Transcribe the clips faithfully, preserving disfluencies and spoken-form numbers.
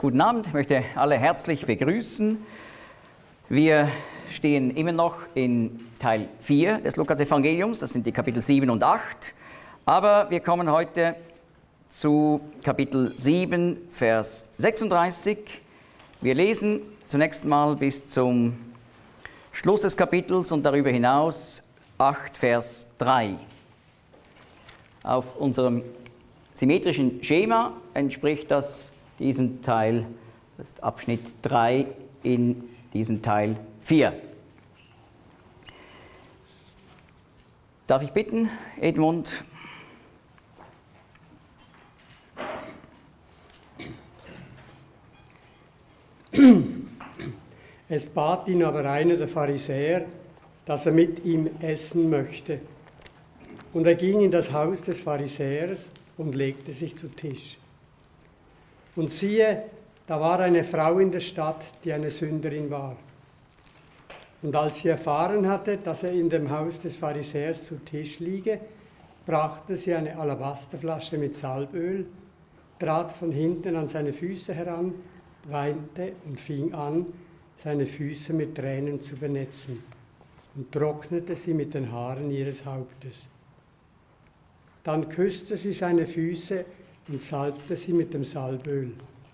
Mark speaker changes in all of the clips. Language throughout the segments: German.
Speaker 1: Guten Abend, ich möchte alle herzlich begrüßen. Wir stehen immer noch in Teil vier des Lukas-Evangeliums, das sind die Kapitel sieben und acht. Aber wir kommen heute zu Kapitel sieben, Vers sechsunddreißig. Wir lesen zunächst mal bis zum Schluss des Kapitels und darüber hinaus acht, Vers drei. Auf unserem symmetrischen Schema entspricht das diesem Teil, das ist Abschnitt drei in diesem Teil vier. Darf ich bitten, Edmund?
Speaker 2: Es bat ihn aber einer der Pharisäer, dass er mit ihm essen möchte. Und er ging in das Haus des Pharisäers und legte sich zu Tisch. Und siehe, da war eine Frau in der Stadt, die eine Sünderin war. Und als sie erfahren hatte, dass er in dem Haus des Pharisäers zu Tisch liege, brachte sie eine Alabasterflasche mit Salböl, trat von hinten an seine Füße heran, weinte und fing an, seine Füße mit Tränen zu benetzen und trocknete sie mit den Haaren ihres Hauptes. Dann küsste sie seine Füße und salbte sie mit dem Salböl.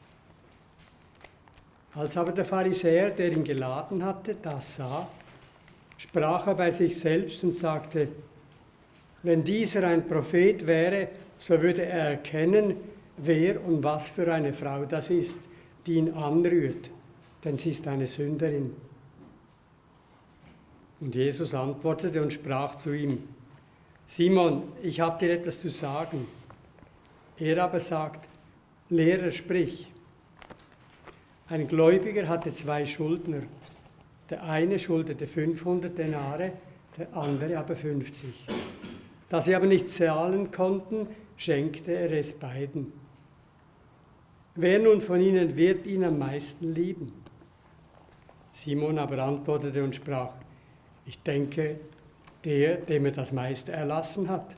Speaker 2: Als aber der Pharisäer, der ihn geladen hatte, das sah, sprach er bei sich selbst und sagte: Wenn dieser ein Prophet wäre, so würde er erkennen, wer und was für eine Frau das ist, die ihn anrührt, denn sie ist eine Sünderin. Und Jesus antwortete und sprach zu ihm: Simon, ich habe dir etwas zu sagen. Er aber sagt: Lehrer, sprich. Ein Gläubiger hatte zwei Schuldner. Der eine schuldete fünfhundert Denare, der andere aber fünfzig. Da sie aber nicht zahlen konnten, schenkte er es beiden. Wer nun von ihnen wird ihn am meisten lieben? Simon aber antwortete und sprach: Ich denke, der, dem er das meiste erlassen hat.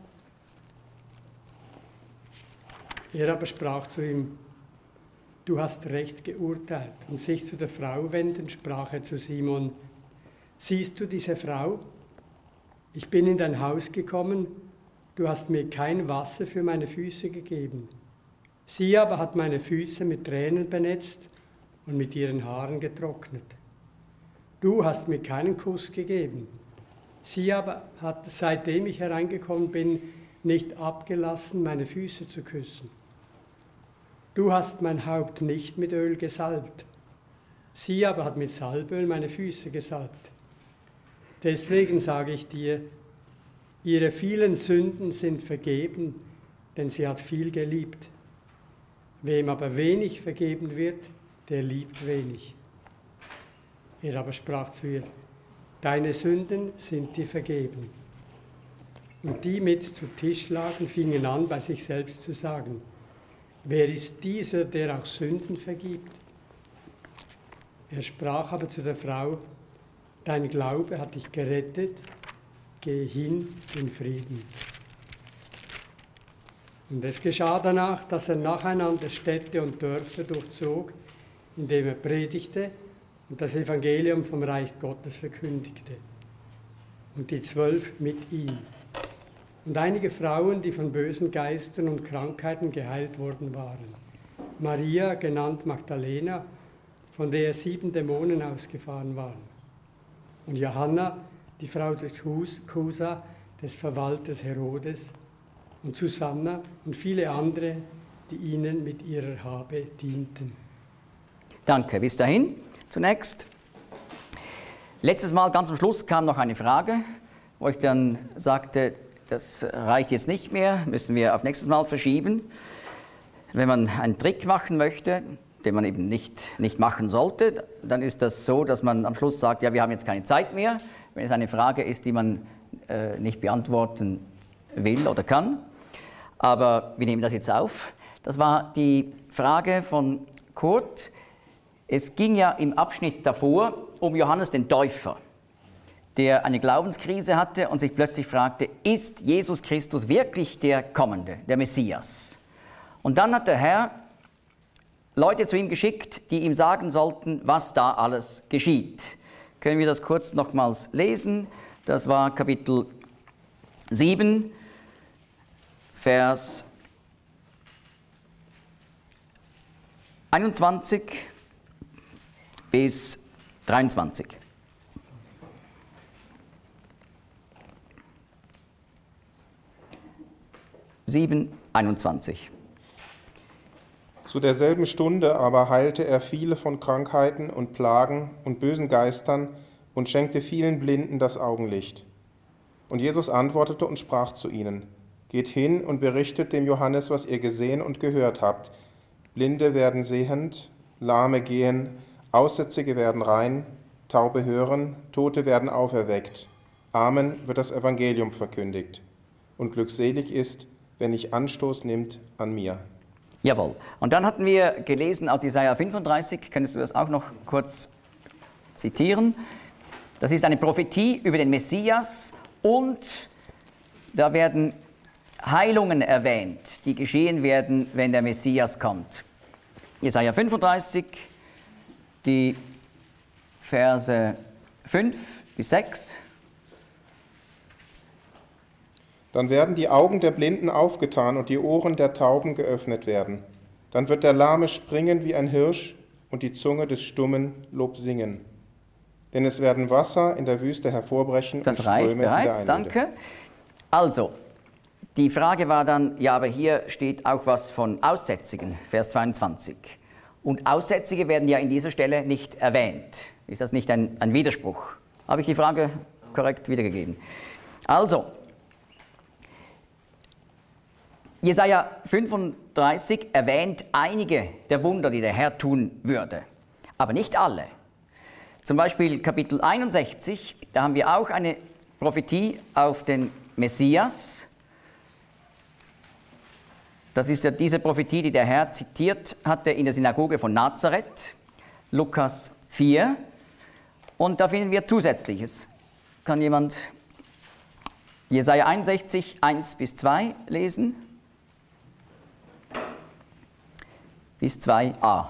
Speaker 2: Er aber sprach zu ihm: Du hast recht geurteilt. Und sich zu der Frau wendend, sprach er zu Simon: Siehst du diese Frau? Ich bin in dein Haus gekommen, du hast mir kein Wasser für meine Füße gegeben. Sie aber hat meine Füße mit Tränen benetzt und mit ihren Haaren getrocknet. Du hast mir keinen Kuss gegeben. Sie aber hat, seitdem ich hereingekommen bin, nicht abgelassen, meine Füße zu küssen. Du hast mein Haupt nicht mit Öl gesalbt. Sie aber hat mit Salböl meine Füße gesalbt. Deswegen sage ich dir, ihre vielen Sünden sind vergeben, denn sie hat viel geliebt. Wem aber wenig vergeben wird, der liebt wenig. Er aber sprach zu ihr: Deine Sünden sind dir vergeben. Und die mit zu Tisch lagen, fingen an, bei sich selbst zu sagen: Wer ist dieser, der auch Sünden vergibt? Er sprach aber zu der Frau: Dein Glaube hat dich gerettet, gehe hin in Frieden. Und es geschah danach, dass er nacheinander Städte und Dörfer durchzog, indem er predigte und das Evangelium vom Reich Gottes verkündigte. Und die Zwölf mit ihm. Und einige Frauen, die von bösen Geistern und Krankheiten geheilt worden waren. Maria, genannt Magdalena, von der sieben Dämonen ausgefahren waren. Und Johanna, die Frau des Chusa, des Verwalters Herodes. Und Susanna und viele andere, die ihnen mit ihrer Habe dienten.
Speaker 1: Danke, bis dahin. Zunächst. Letztes Mal, ganz am Schluss, kam noch eine Frage, wo ich dann sagte, das reicht jetzt nicht mehr, müssen wir auf nächstes Mal verschieben. Wenn man einen Trick machen möchte, den man eben nicht, nicht machen sollte, dann ist das so, dass man am Schluss sagt, ja, wir haben jetzt keine Zeit mehr, wenn es eine Frage ist, die man äh, nicht beantworten will oder kann. Aber wir nehmen das jetzt auf. Das war die Frage von Kurt. Es ging ja im Abschnitt davor um Johannes den Täufer, der eine Glaubenskrise hatte und sich plötzlich fragte, ist Jesus Christus wirklich der Kommende, der Messias? Und dann hat der Herr Leute zu ihm geschickt, die ihm sagen sollten, was da alles geschieht. Können wir das kurz nochmals lesen? Das war Kapitel sieben, Vers einundzwanzig bis dreiundzwanzig. sieben, einundzwanzig.
Speaker 3: Zu derselben Stunde aber heilte er viele von Krankheiten und Plagen und bösen Geistern und schenkte vielen Blinden das Augenlicht. Und Jesus antwortete und sprach zu ihnen: Geht hin und berichtet dem Johannes, was ihr gesehen und gehört habt. Blinde werden sehend, Lahme gehen, Aussätzige werden rein, Taube hören, Tote werden auferweckt. Amen wird das Evangelium verkündigt. Und glückselig ist, wer nicht Anstoß nimmt an mir.
Speaker 1: Jawohl. Und dann hatten wir gelesen aus Jesaja fünfunddreißig, könntest du das auch noch kurz zitieren? Das ist eine Prophetie über den Messias und da werden Heilungen erwähnt, die geschehen werden, wenn der Messias kommt. Jesaja fünfunddreißig, die Verse fünf bis sechs.
Speaker 3: Dann werden die Augen der Blinden aufgetan und die Ohren der Tauben geöffnet werden. Dann wird der Lahme springen wie ein Hirsch und die Zunge des Stummen Lob singen. Denn es werden Wasser in der Wüste hervorbrechen
Speaker 1: das
Speaker 3: und Ströme in der
Speaker 1: Einöde.
Speaker 3: Einöde.
Speaker 1: Danke. Also, die Frage war dann, ja, aber hier steht auch was von Aussätzigen, Vers zweiundzwanzig. Und Aussätzige werden ja in dieser Stelle nicht erwähnt. Ist das nicht ein, ein Widerspruch? Habe ich die Frage korrekt wiedergegeben? Also, Jesaja fünfunddreißig erwähnt einige der Wunder, die der Herr tun würde, aber nicht alle. Zum Beispiel Kapitel einundsechzig, da haben wir auch eine Prophetie auf den Messias. Das ist ja diese Prophetie, die der Herr zitiert hatte in der Synagoge von Nazareth, Lukas vier. Und da finden wir Zusätzliches. Kann jemand Jesaja einundsechzig, eins bis zwei lesen? Bis zwei a.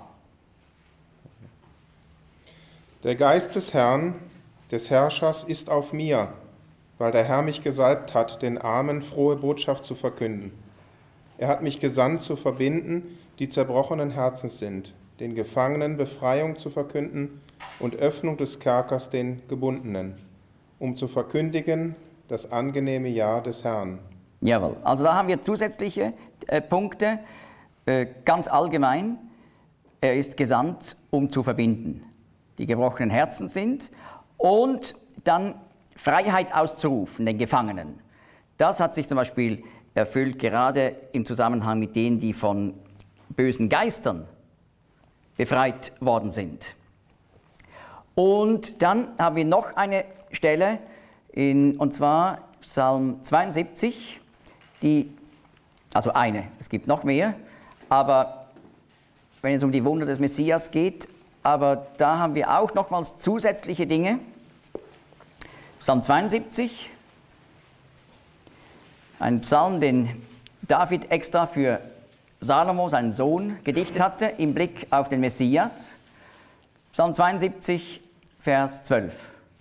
Speaker 3: Der Geist des Herrn, des Herrschers, ist auf mir, weil der Herr mich gesalbt hat, den Armen frohe Botschaft zu verkünden. Er hat mich gesandt, zu verbinden, die zerbrochenen Herzens sind, den Gefangenen Befreiung zu verkünden und Öffnung des Kerkers den Gebundenen, um zu verkündigen das angenehme Jahr des Herrn.
Speaker 1: Jawohl, also da haben wir zusätzliche äh, Punkte, äh, ganz allgemein. Er ist gesandt, um zu verbinden, die gebrochenen Herzen sind und dann Freiheit auszurufen, den Gefangenen. Das hat sich zum Beispiel erfüllt, gerade im Zusammenhang mit denen, die von bösen Geistern befreit worden sind. Und dann haben wir noch eine Stelle, in, und zwar Psalm zweiundsiebzig, die, also eine, es gibt noch mehr, aber wenn es um die Wunder des Messias geht, aber da haben wir auch nochmals zusätzliche Dinge. Psalm zweiundsiebzig, ein Psalm, den David extra für Salomo, seinen Sohn, gedichtet hatte, im Blick auf den Messias. Psalm zweiundsiebzig, Vers zwölf.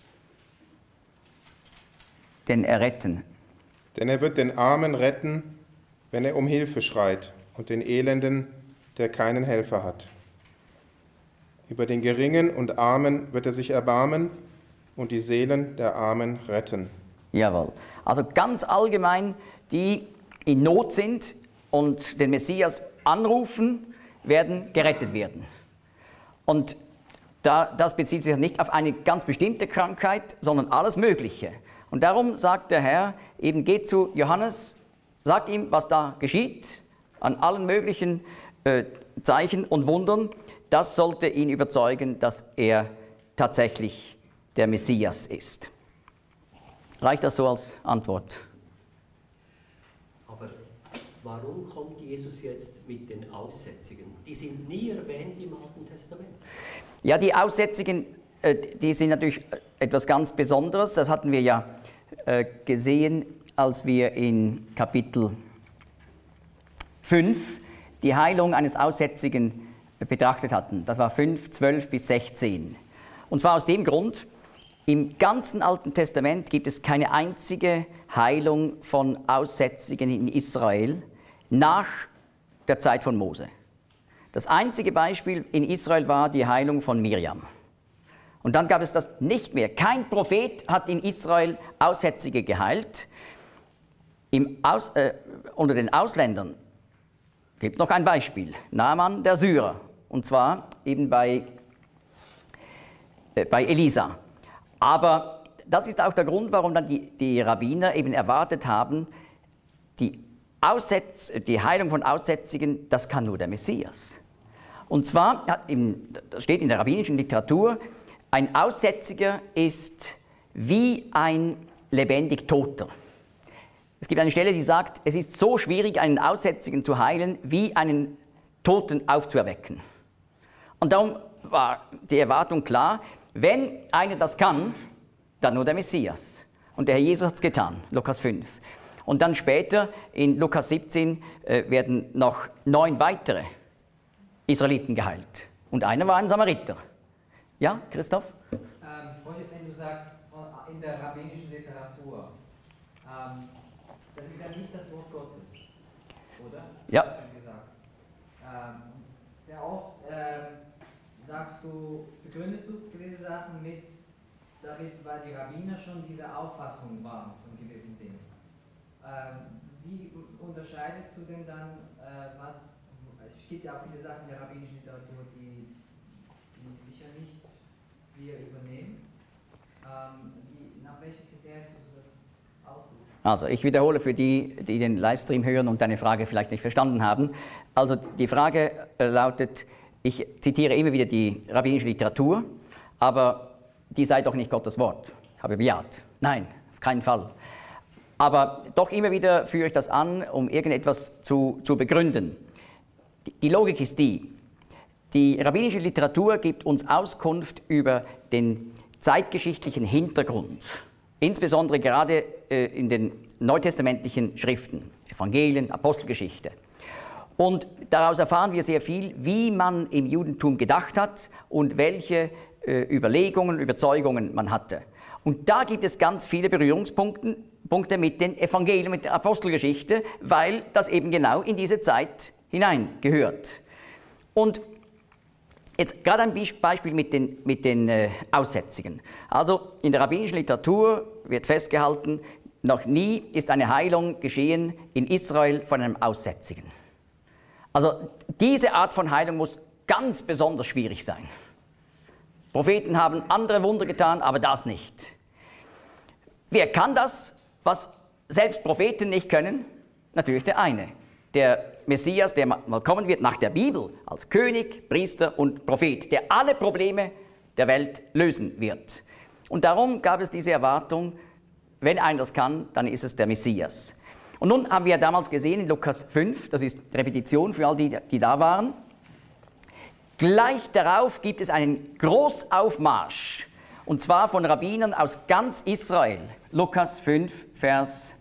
Speaker 1: Den Erretten.
Speaker 3: Denn er wird den Armen retten, wenn er um Hilfe schreit, und den Elenden, der keinen Helfer hat. Über den Geringen und Armen wird er sich erbarmen und die Seelen der Armen retten.
Speaker 1: Jawohl. Also ganz allgemein, die in Not sind und den Messias anrufen, werden gerettet werden. Und da, das bezieht sich nicht auf eine ganz bestimmte Krankheit, sondern alles Mögliche. Und darum sagt der Herr, eben geht zu Johannes, sagt ihm, was da geschieht, an allen möglichen äh, Zeichen und Wundern. Das sollte ihn überzeugen, dass er tatsächlich der Messias ist. Reicht das so als Antwort?
Speaker 4: Aber warum kommt Jesus jetzt mit den Aussätzigen? Die sind nie erwähnt im Alten Testament.
Speaker 1: Ja, die Aussätzigen, äh, die sind natürlich etwas ganz Besonderes. Das hatten wir ja äh, gesehen, als wir in Kapitel fünf die Heilung eines Aussätzigen betrachtet hatten. Das war fünf, zwölf bis sechzehn. Und zwar aus dem Grund, im ganzen Alten Testament gibt es keine einzige Heilung von Aussätzigen in Israel nach der Zeit von Mose. Das einzige Beispiel in Israel war die Heilung von Miriam. Und dann gab es das nicht mehr. Kein Prophet hat in Israel Aussätzige geheilt. Im Aus, äh, unter den Ausländern gibt es noch ein Beispiel. Naaman der Syrer. Und zwar eben bei, äh, bei Elisa. Aber das ist auch der Grund, warum dann die, die Rabbiner eben erwartet haben, die, Aussetz, die Heilung von Aussätzigen, das kann nur der Messias. Und zwar, das steht in der rabbinischen Literatur, ein Aussätziger ist wie ein lebendig Toter. Es gibt eine Stelle, die sagt, es ist so schwierig, einen Aussätzigen zu heilen, wie einen Toten aufzuerwecken. Und darum war die Erwartung klar, wenn einer das kann, dann nur der Messias. Und der Herr Jesus hat es getan, Lukas fünf. Und dann später in Lukas siebzehn äh, werden noch neun weitere Israeliten geheilt. Und einer war ein Samariter. Ja, Christoph?
Speaker 5: Ähm, wenn du sagst, in der rabbinischen Literatur, ähm, das ist ja nicht das Wort Gottes, oder?
Speaker 1: Ja.
Speaker 5: Gesagt. Ähm, sehr oft ähm, sagst du, begründest du gewisse Sachen mit, damit, weil die Rabbiner schon diese Auffassung waren von gewissen Dingen. Ähm, wie unterscheidest du denn dann, äh, was, es gibt ja auch viele Sachen in der rabbinischen Literatur, die, die sicher nicht wir übernehmen. Ähm, wie, nach welchen Kriterien tust du das aussuchen?
Speaker 1: Also ich wiederhole für die, die den Livestream hören und deine Frage vielleicht nicht verstanden haben. Also die Frage lautet, ich zitiere immer wieder die rabbinische Literatur, aber die sei doch nicht Gottes Wort. Ich habe bejaht. Nein, auf keinen Fall. Aber doch immer wieder führe ich das an, um irgendetwas zu, zu begründen. Die, die Logik ist die, die rabbinische Literatur gibt uns Auskunft über den zeitgeschichtlichen Hintergrund, insbesondere gerade äh, in den neutestamentlichen Schriften, Evangelien, Apostelgeschichte. Und daraus erfahren wir sehr viel, wie man im Judentum gedacht hat und welche äh, Überlegungen, Überzeugungen man hatte. Und da gibt es ganz viele Berührungspunkte Punkte mit den Evangelien, mit der Apostelgeschichte, weil das eben genau in diese Zeit hineingehört. Und jetzt gerade ein Beispiel mit den, mit den äh, Aussätzigen. Also in der rabbinischen Literatur wird festgehalten, noch nie ist eine Heilung geschehen in Israel von einem Aussätzigen. Also diese Art von Heilung muss ganz besonders schwierig sein. Propheten haben andere Wunder getan, aber das nicht. Wer kann das, was selbst Propheten nicht können? Natürlich der eine. Der Messias, der mal kommen wird nach der Bibel, als König, Priester und Prophet, der alle Probleme der Welt lösen wird. Und darum gab es diese Erwartung, wenn einer das kann, dann ist es der Messias. Und nun haben wir damals gesehen in Lukas fünf, das ist Repetition für all die, die da waren, gleich darauf gibt es einen Großaufmarsch, und zwar von Rabbinern aus ganz Israel. Lukas fünf, Vers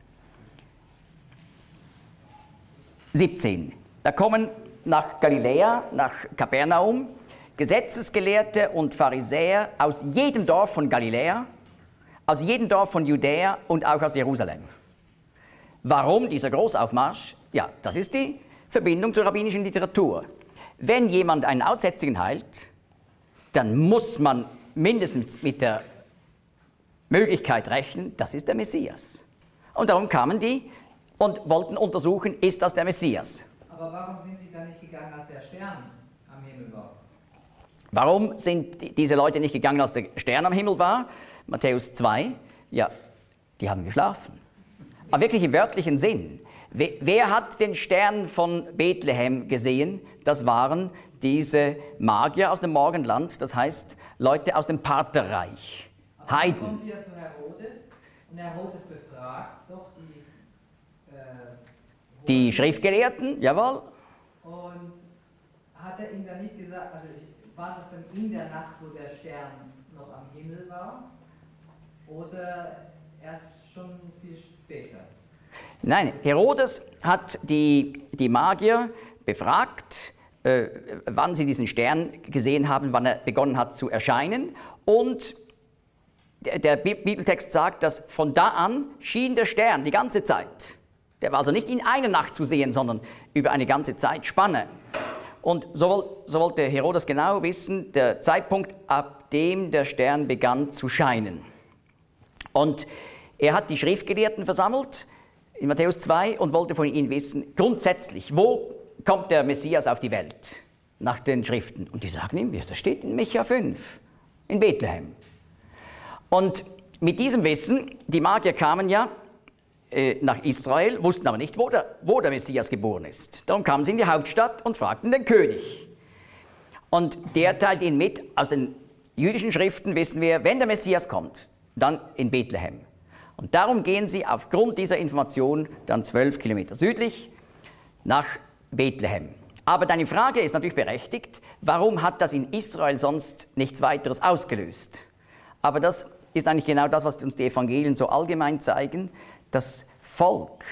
Speaker 1: siebzehn. Da kommen nach Galiläa, nach Kapernaum, Gesetzesgelehrte und Pharisäer aus jedem Dorf von Galiläa, aus jedem Dorf von Judäa und auch aus Jerusalem. Warum dieser Großaufmarsch? Ja, das ist die Verbindung zur rabbinischen Literatur. Wenn jemand einen Aussätzigen heilt, dann muss man mindestens mit der Möglichkeit rechnen, das ist der Messias. Und darum kamen die und wollten untersuchen, ist das der Messias.
Speaker 5: Aber warum sind sie dann nicht gegangen, als der Stern am Himmel war?
Speaker 1: Warum sind diese Leute nicht gegangen, als der Stern am Himmel war? Matthäus zwei, ja, die haben geschlafen. Aber wirklich im wörtlichen Sinn. Wer, wer hat den Stern von Bethlehem gesehen? Das waren diese Magier aus dem Morgenland, das heißt Leute aus dem Partherreich,
Speaker 5: Aber
Speaker 1: Heiden.
Speaker 5: Dann kommen sie ja zu Herodes und Herodes befragt doch die, äh,
Speaker 1: Die Schriftgelehrten, jawohl.
Speaker 5: Und hat er ihm dann nicht gesagt, also war das dann in der Nacht, wo der Stern noch am Himmel war oder erst schon viel später?
Speaker 1: Nein, Herodes hat die, die Magier befragt, äh, wann sie diesen Stern gesehen haben, wann er begonnen hat zu erscheinen. Und der, der Bibeltext sagt, dass von da an schien der Stern die ganze Zeit. Der war also nicht in einer Nacht zu sehen, sondern über eine ganze Zeitspanne. Und so, so wollte Herodes genau wissen, der Zeitpunkt, ab dem der Stern begann zu scheinen. Und er hat die Schriftgelehrten versammelt in Matthäus zwei und wollte von ihnen wissen, grundsätzlich, wo kommt der Messias auf die Welt nach den Schriften? Und die sagen ihm, das steht in Micha fünf, in Bethlehem. Und mit diesem Wissen, die Magier kamen ja äh, nach Israel, wussten aber nicht, wo der, wo der Messias geboren ist. Darum kamen sie in die Hauptstadt und fragten den König. Und der teilt ihnen mit, aus den jüdischen Schriften wissen wir, wenn der Messias kommt, dann in Bethlehem. Und darum gehen sie aufgrund dieser Information dann zwölf Kilometer südlich nach Bethlehem. Aber deine Frage ist natürlich berechtigt, warum hat das in Israel sonst nichts weiteres ausgelöst? Aber das ist eigentlich genau das, was uns die Evangelien so allgemein zeigen. Das Volk,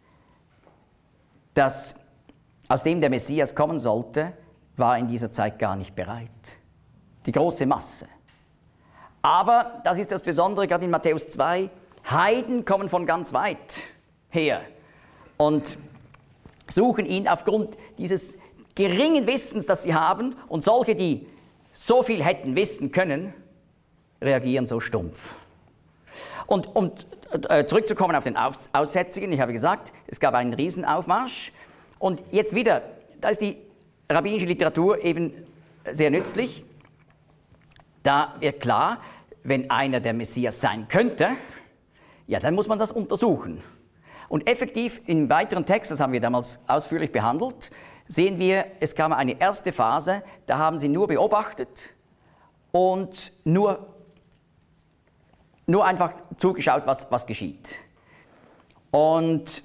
Speaker 1: das, aus dem der Messias kommen sollte, war in dieser Zeit gar nicht bereit. Die große Masse. Aber, das ist das Besondere, gerade in Matthäus zwei, Heiden kommen von ganz weit her und suchen ihn aufgrund dieses geringen Wissens, das sie haben, und solche, die so viel hätten wissen können, reagieren so stumpf. Und um äh, zurückzukommen auf den Aus Aussätzigen, ich habe gesagt, es gab einen Riesenaufmarsch. Und jetzt wieder, da ist die rabbinische Literatur eben sehr nützlich. Da wird klar, wenn einer der Messias sein könnte, ja, dann muss man das untersuchen. Und effektiv im weiteren Text, das haben wir damals ausführlich behandelt, sehen wir, es kam eine erste Phase, da haben sie nur beobachtet und nur Nur einfach zugeschaut, was, was geschieht. Und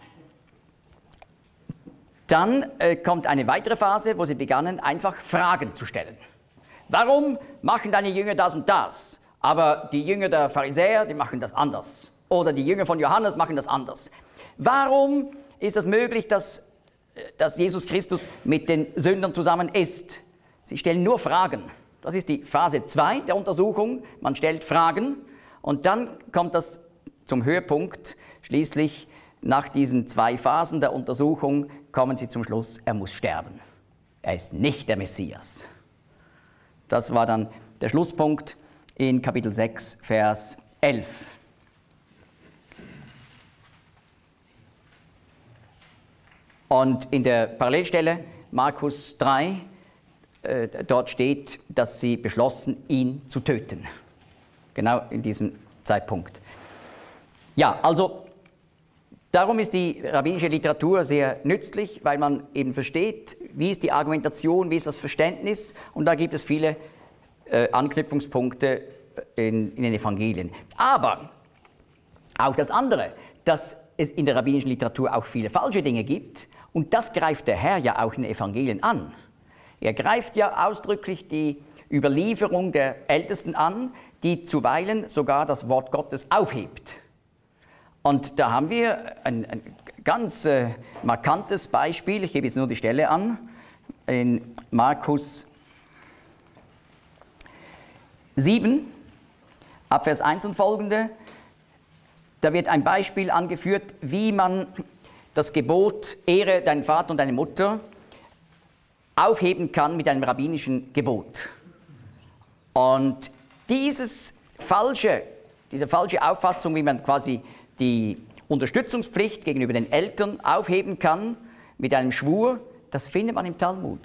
Speaker 1: dann äh, kommt eine weitere Phase, wo sie begannen, einfach Fragen zu stellen. Warum machen deine Jünger das und das? Aber die Jünger der Pharisäer, die machen das anders. Oder die Jünger von Johannes machen das anders. Warum ist es möglich, dass, dass Jesus Christus mit den Sündern zusammen ist? Sie stellen nur Fragen. Das ist die Phase zwei der Untersuchung. Man stellt Fragen. Und dann kommt das zum Höhepunkt. Schließlich, nach diesen zwei Phasen der Untersuchung, kommen sie zum Schluss, er muss sterben. Er ist nicht der Messias. Das war dann der Schlusspunkt in Kapitel sechs, Vers elf. Und in der Parallelstelle, Markus drei, äh, dort steht, dass sie beschlossen, ihn zu töten. Genau in diesem Zeitpunkt. Ja, also darum ist die rabbinische Literatur sehr nützlich, weil man eben versteht, wie ist die Argumentation, wie ist das Verständnis, und da gibt es viele äh, Anknüpfungspunkte in, in den Evangelien. Aber auch das andere, dass es in der rabbinischen Literatur auch viele falsche Dinge gibt, und das greift der Herr ja auch in den Evangelien an. Er greift ja ausdrücklich die Überlieferung der Ältesten an, die zuweilen sogar das Wort Gottes aufhebt. Und da haben wir ein, ein ganz äh, markantes Beispiel, ich gebe jetzt nur die Stelle an, in Markus sieben, ab Vers eins und folgende, da wird ein Beispiel angeführt, wie man das Gebot, Ehre deinen Vater und deine Mutter, aufheben kann mit einem rabbinischen Gebot. Und dieses falsche, diese falsche Auffassung, wie man quasi die Unterstützungspflicht gegenüber den Eltern aufheben kann mit einem Schwur, das findet man im Talmud.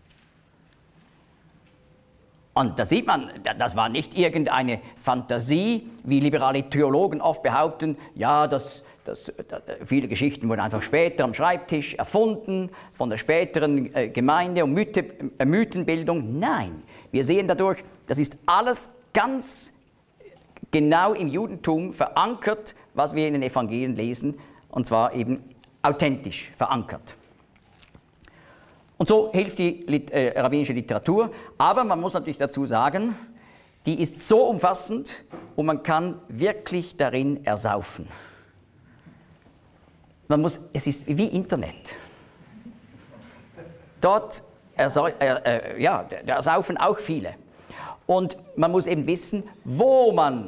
Speaker 1: Und da sieht man, das war nicht irgendeine Fantasie, wie liberale Theologen oft behaupten, ja, das, das, viele Geschichten wurden einfach später am Schreibtisch erfunden, von der späteren Gemeinde- und Mythe, Mythenbildung. Nein, wir sehen dadurch, das ist alles ganz genau im Judentum verankert, was wir in den Evangelien lesen, und zwar eben authentisch verankert. Und so hilft die Lit äh, rabbinische Literatur, aber man muss natürlich dazu sagen, die ist so umfassend und man kann wirklich darin ersaufen. Man muss, es ist wie Internet. Dort ersäu- äh, äh, ja, da ersaufen auch viele. Und man muss eben wissen, wo man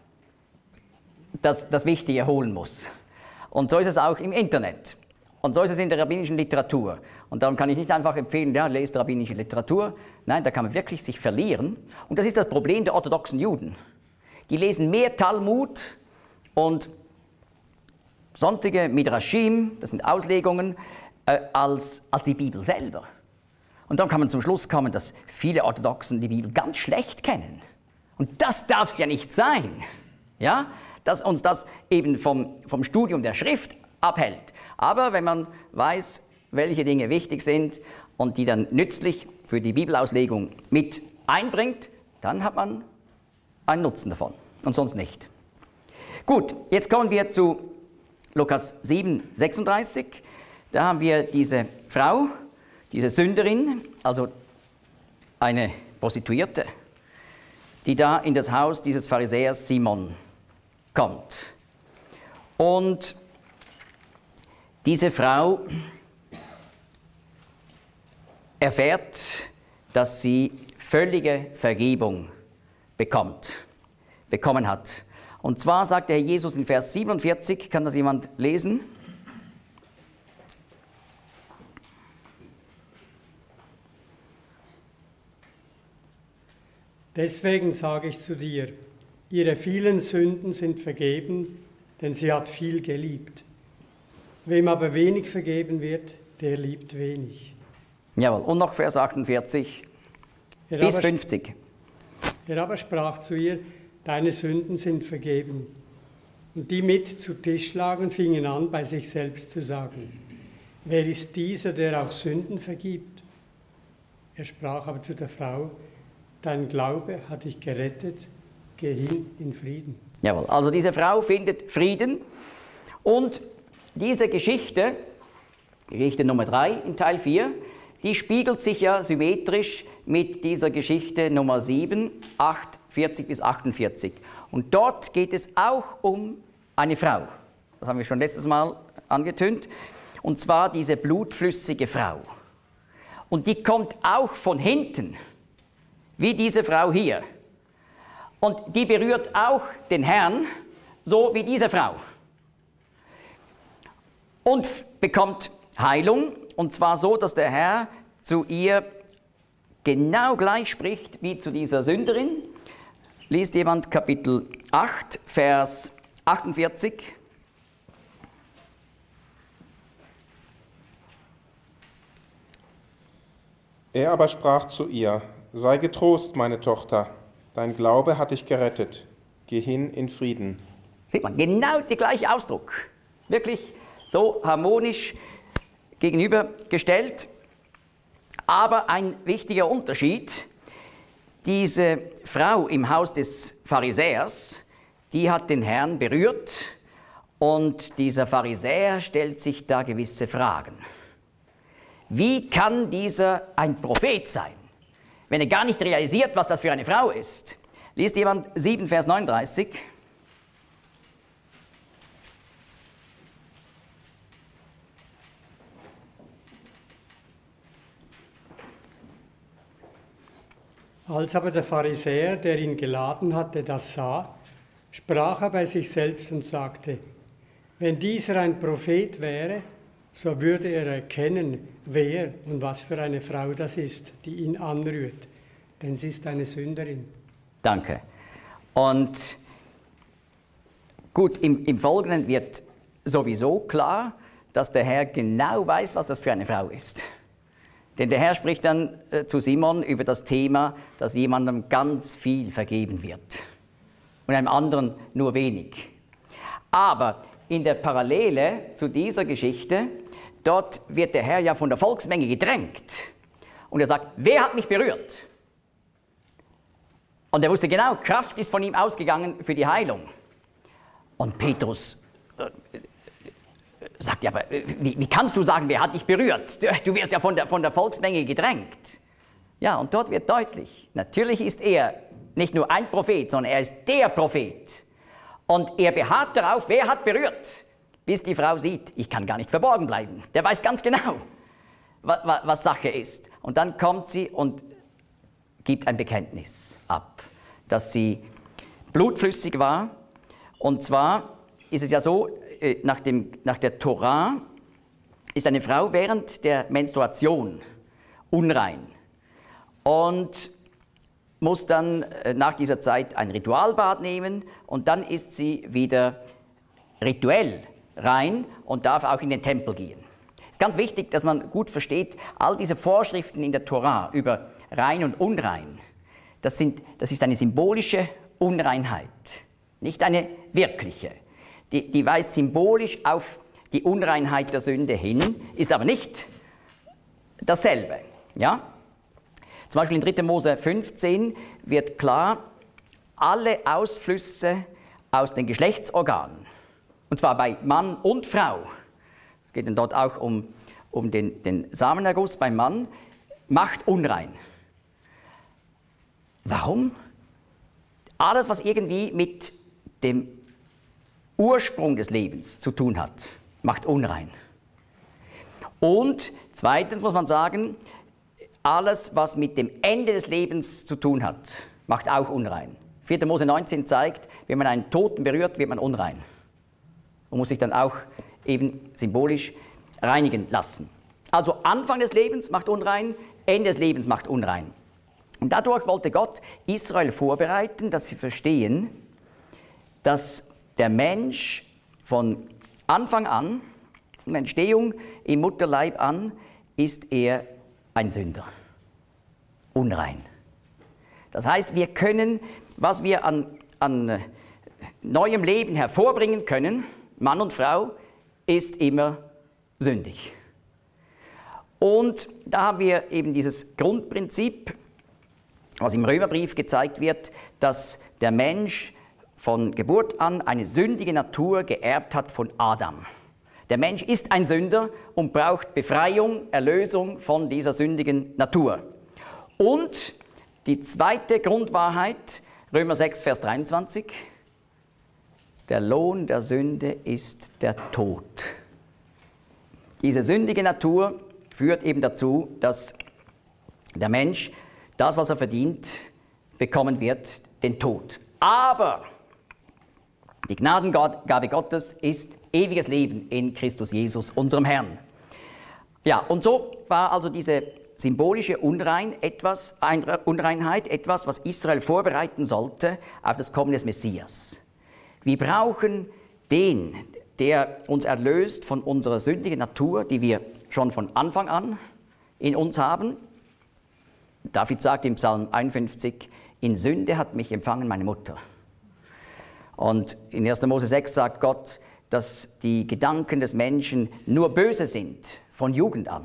Speaker 1: das, das Wichtige holen muss. Und so ist es auch im Internet. Und so ist es in der rabbinischen Literatur. Und darum kann ich nicht einfach empfehlen, ja, lest rabbinische Literatur. Nein, da kann man wirklich sich verlieren. Und das ist das Problem der orthodoxen Juden. Die lesen mehr Talmud und sonstige Midrashim, das sind Auslegungen, äh, als, als die Bibel selber. Und dann kann man zum Schluss kommen, dass viele Orthodoxen die Bibel ganz schlecht kennen. Und das darf es ja nicht sein, ja? Dass uns das eben vom, vom Studium der Schrift abhält. Aber wenn man weiß, welche Dinge wichtig sind und die dann nützlich für die Bibelauslegung mit einbringt, dann hat man einen Nutzen davon und sonst nicht. Gut, jetzt kommen wir zu Lukas sieben, sechsunddreißig. Da haben wir diese Frau, diese Sünderin, also eine Prostituierte, die da in das Haus dieses Pharisäers Simon kommt. Und diese Frau erfährt, dass sie völlige Vergebung bekommt, bekommen hat. Und zwar sagt der Herr Jesus in Vers siebenundvierzig, kann das jemand lesen?
Speaker 2: Deswegen sage ich zu dir, ihre vielen Sünden sind vergeben, denn sie hat viel geliebt. Wem aber wenig vergeben wird, der liebt wenig.
Speaker 1: Jawohl, und noch Vers achtundvierzig
Speaker 2: Er
Speaker 1: bis
Speaker 2: aber,
Speaker 1: fünfzig.
Speaker 2: er aber sprach zu ihr, deine Sünden sind vergeben. Und die mit zu Tisch lagen, fingen an, bei sich selbst zu sagen, wer ist dieser, der auch Sünden vergibt? Er sprach aber zu der Frau, dein Glaube hat dich gerettet, geh hin in Frieden.
Speaker 1: Jawohl, also diese Frau findet Frieden und diese Geschichte, Geschichte Nummer drei in Teil vier, die spiegelt sich ja symmetrisch mit dieser Geschichte Nummer sieben, acht, vierzig bis achtundvierzig. Und dort geht es auch um eine Frau. Das haben wir schon letztes Mal angetönt. Und zwar diese blutflüssige Frau. Und die kommt auch von hinten, wie diese Frau hier. Und die berührt auch den Herrn, so wie diese Frau. Und bekommt Heilung, und zwar so, dass der Herr zu ihr genau gleich spricht wie zu dieser Sünderin. Liest jemand Kapitel acht, Vers achtundvierzig.
Speaker 3: Er aber sprach zu ihr, sei getrost, meine Tochter, dein Glaube hat dich gerettet, geh hin in Frieden.
Speaker 1: Sieht man, genau der gleiche Ausdruck. Wirklich so harmonisch gegenübergestellt. Aber ein wichtiger Unterschied, diese Frau im Haus des Pharisäers, die hat den Herrn berührt und dieser Pharisäer stellt sich da gewisse Fragen. Wie kann dieser ein Prophet sein, wenn er gar nicht realisiert, was das für eine Frau ist? Liest jemand sieben, Vers neununddreißig?
Speaker 2: Als aber der Pharisäer, der ihn geladen hatte, das sah, sprach er bei sich selbst und sagte, wenn dieser ein Prophet wäre, so würde er erkennen, wer und was für eine Frau das ist, die ihn anrührt, denn sie ist eine Sünderin.
Speaker 1: Danke. Und gut, im, im Folgenden wird sowieso klar, dass der Herr genau weiß, was das für eine Frau ist. Denn der Herr spricht dann äh, zu Simon über das Thema, dass jemandem ganz viel vergeben wird und einem anderen nur wenig. Aber in der Parallele zu dieser Geschichte, dort wird der Herr ja von der Volksmenge gedrängt. Und er sagt, wer hat mich berührt? Und er wusste genau, Kraft ist von ihm ausgegangen für die Heilung. Und Petrus äh, sagt, ja, aber wie, wie kannst du sagen, wer hat dich berührt? Du wirst ja von der, von der Volksmenge gedrängt. Ja, und dort wird deutlich, natürlich ist er nicht nur ein Prophet, sondern er ist der Prophet. Und er beharrt darauf, wer hat berührt, bis die Frau sieht, ich kann gar nicht verborgen bleiben. Der weiß ganz genau, was, was Sache ist. Und dann kommt sie und gibt ein Bekenntnis ab, dass sie blutflüssig war. Und zwar ist es ja so, nach, dem, nach der Tora ist eine Frau während der Menstruation unrein und muss dann nach dieser Zeit ein Ritualbad nehmen und dann ist sie wieder rituell rein und darf auch in den Tempel gehen. Es ist ganz wichtig, dass man gut versteht, all diese Vorschriften in der Tora über rein und unrein, das, sind, das ist eine symbolische Unreinheit, nicht eine wirkliche. Die, die weist symbolisch auf die Unreinheit der Sünde hin, ist aber nicht dasselbe. Ja? Zum Beispiel in dritter Mose fünfzehn wird klar, alle Ausflüsse aus den Geschlechtsorganen, und zwar bei Mann und Frau, es geht dann dort auch um, um den, den Samenerguss beim Mann, macht unrein. Warum? Alles, was irgendwie mit dem Ursprung des Lebens zu tun hat, macht unrein. Und zweitens muss man sagen, alles, was mit dem Ende des Lebens zu tun hat, macht auch unrein. vierter Mose neunzehn zeigt, wenn man einen Toten berührt, wird man unrein. Und muss sich dann auch eben symbolisch reinigen lassen. Also Anfang des Lebens macht unrein, Ende des Lebens macht unrein. Und dadurch wollte Gott Israel vorbereiten, dass sie verstehen, dass der Mensch von Anfang an, von der Entstehung im Mutterleib an, ist er ein Sünder, unrein. Das heißt, wir können, was wir an, an neuem Leben hervorbringen können, Mann und Frau, ist immer sündig. Und da haben wir eben dieses Grundprinzip, was im Römerbrief gezeigt wird, dass der Mensch von Geburt an eine sündige Natur geerbt hat von Adam. Der Mensch ist ein Sünder und braucht Befreiung, Erlösung von dieser sündigen Natur. Und die zweite Grundwahrheit, Römer sechs, Vers dreiundzwanzig, der Lohn der Sünde ist der Tod. Diese sündige Natur führt eben dazu, dass der Mensch das, was er verdient, bekommen wird, den Tod. Aber die Gnadengabe Gottes ist ewiges Leben in Christus Jesus, unserem Herrn. Ja, und so war also diese symbolische Unrein etwas, Unreinheit etwas, was Israel vorbereiten sollte auf das Kommen des Messias. Wir brauchen den, der uns erlöst von unserer sündigen Natur, die wir schon von Anfang an in uns haben. David sagt im Psalm einundfünfzig, in Sünde hat mich empfangen meine Mutter. Und in erster Mose sechs sagt Gott, dass die Gedanken des Menschen nur böse sind, von Jugend an.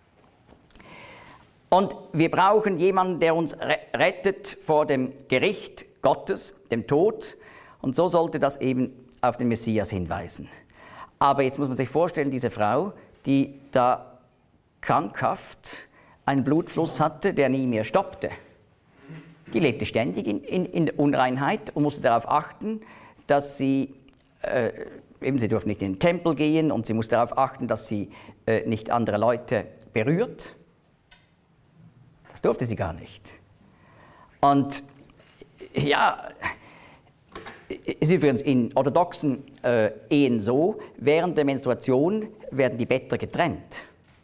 Speaker 1: Und wir brauchen jemanden, der uns rettet vor dem Gericht Gottes, dem Tod. Und so sollte das eben auf den Messias hinweisen. Aber jetzt muss man sich vorstellen, diese Frau, die da krankhaft einen Blutfluss hatte, der nie mehr stoppte. Die lebte ständig in, in, in Unreinheit und musste darauf achten, dass sie, äh, eben sie durfte nicht in den Tempel gehen und sie musste darauf achten, dass sie äh, nicht andere Leute berührt. Das durfte sie gar nicht. Und ja, ist übrigens in orthodoxen äh, Ehen so, während der Menstruation werden die Bettler getrennt.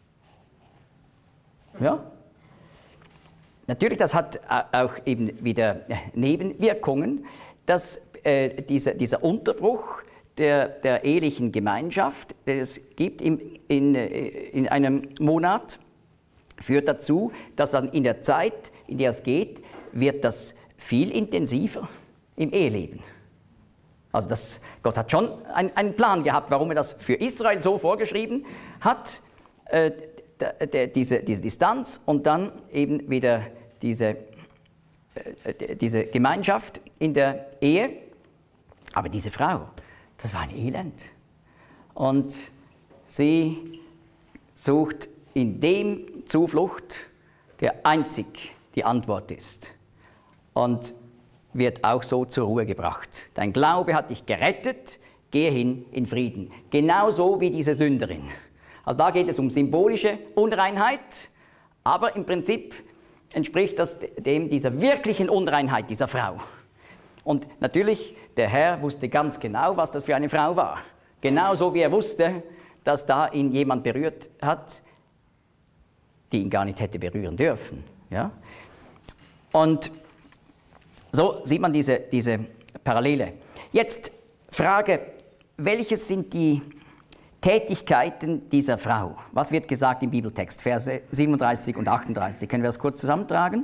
Speaker 1: Ja? Natürlich, das hat auch eben wieder Nebenwirkungen, dass äh, dieser, dieser Unterbruch der, der ehelichen Gemeinschaft, den es gibt im, in, in einem Monat, führt dazu, dass dann in der Zeit, in der es geht, wird das viel intensiver im Eheleben. Also das, Gott hat schon ein, einen Plan gehabt, warum er das für Israel so vorgeschrieben hat, äh, d- d- diese, diese Distanz und dann eben wieder diese, äh, diese Gemeinschaft in der Ehe. Aber diese Frau, das war ein Elend. Und sie sucht in dem Zuflucht, der einzig die Antwort ist. Und wird auch so zur Ruhe gebracht. Dein Glaube hat dich gerettet, gehe hin in Frieden. Genauso wie diese Sünderin. Also da geht es um symbolische Unreinheit, aber im Prinzip entspricht das dem dieser wirklichen Unreinheit dieser Frau. Und natürlich, der Herr wusste ganz genau, was das für eine Frau war. Genauso wie er wusste, dass da ihn jemand berührt hat, die ihn gar nicht hätte berühren dürfen. Ja? Und so sieht man diese, diese Parallele. Jetzt Frage, welches sind die Tätigkeiten dieser Frau? Was wird gesagt im Bibeltext, Verse siebenunddreißig und achtunddreißig? Können wir das kurz zusammentragen?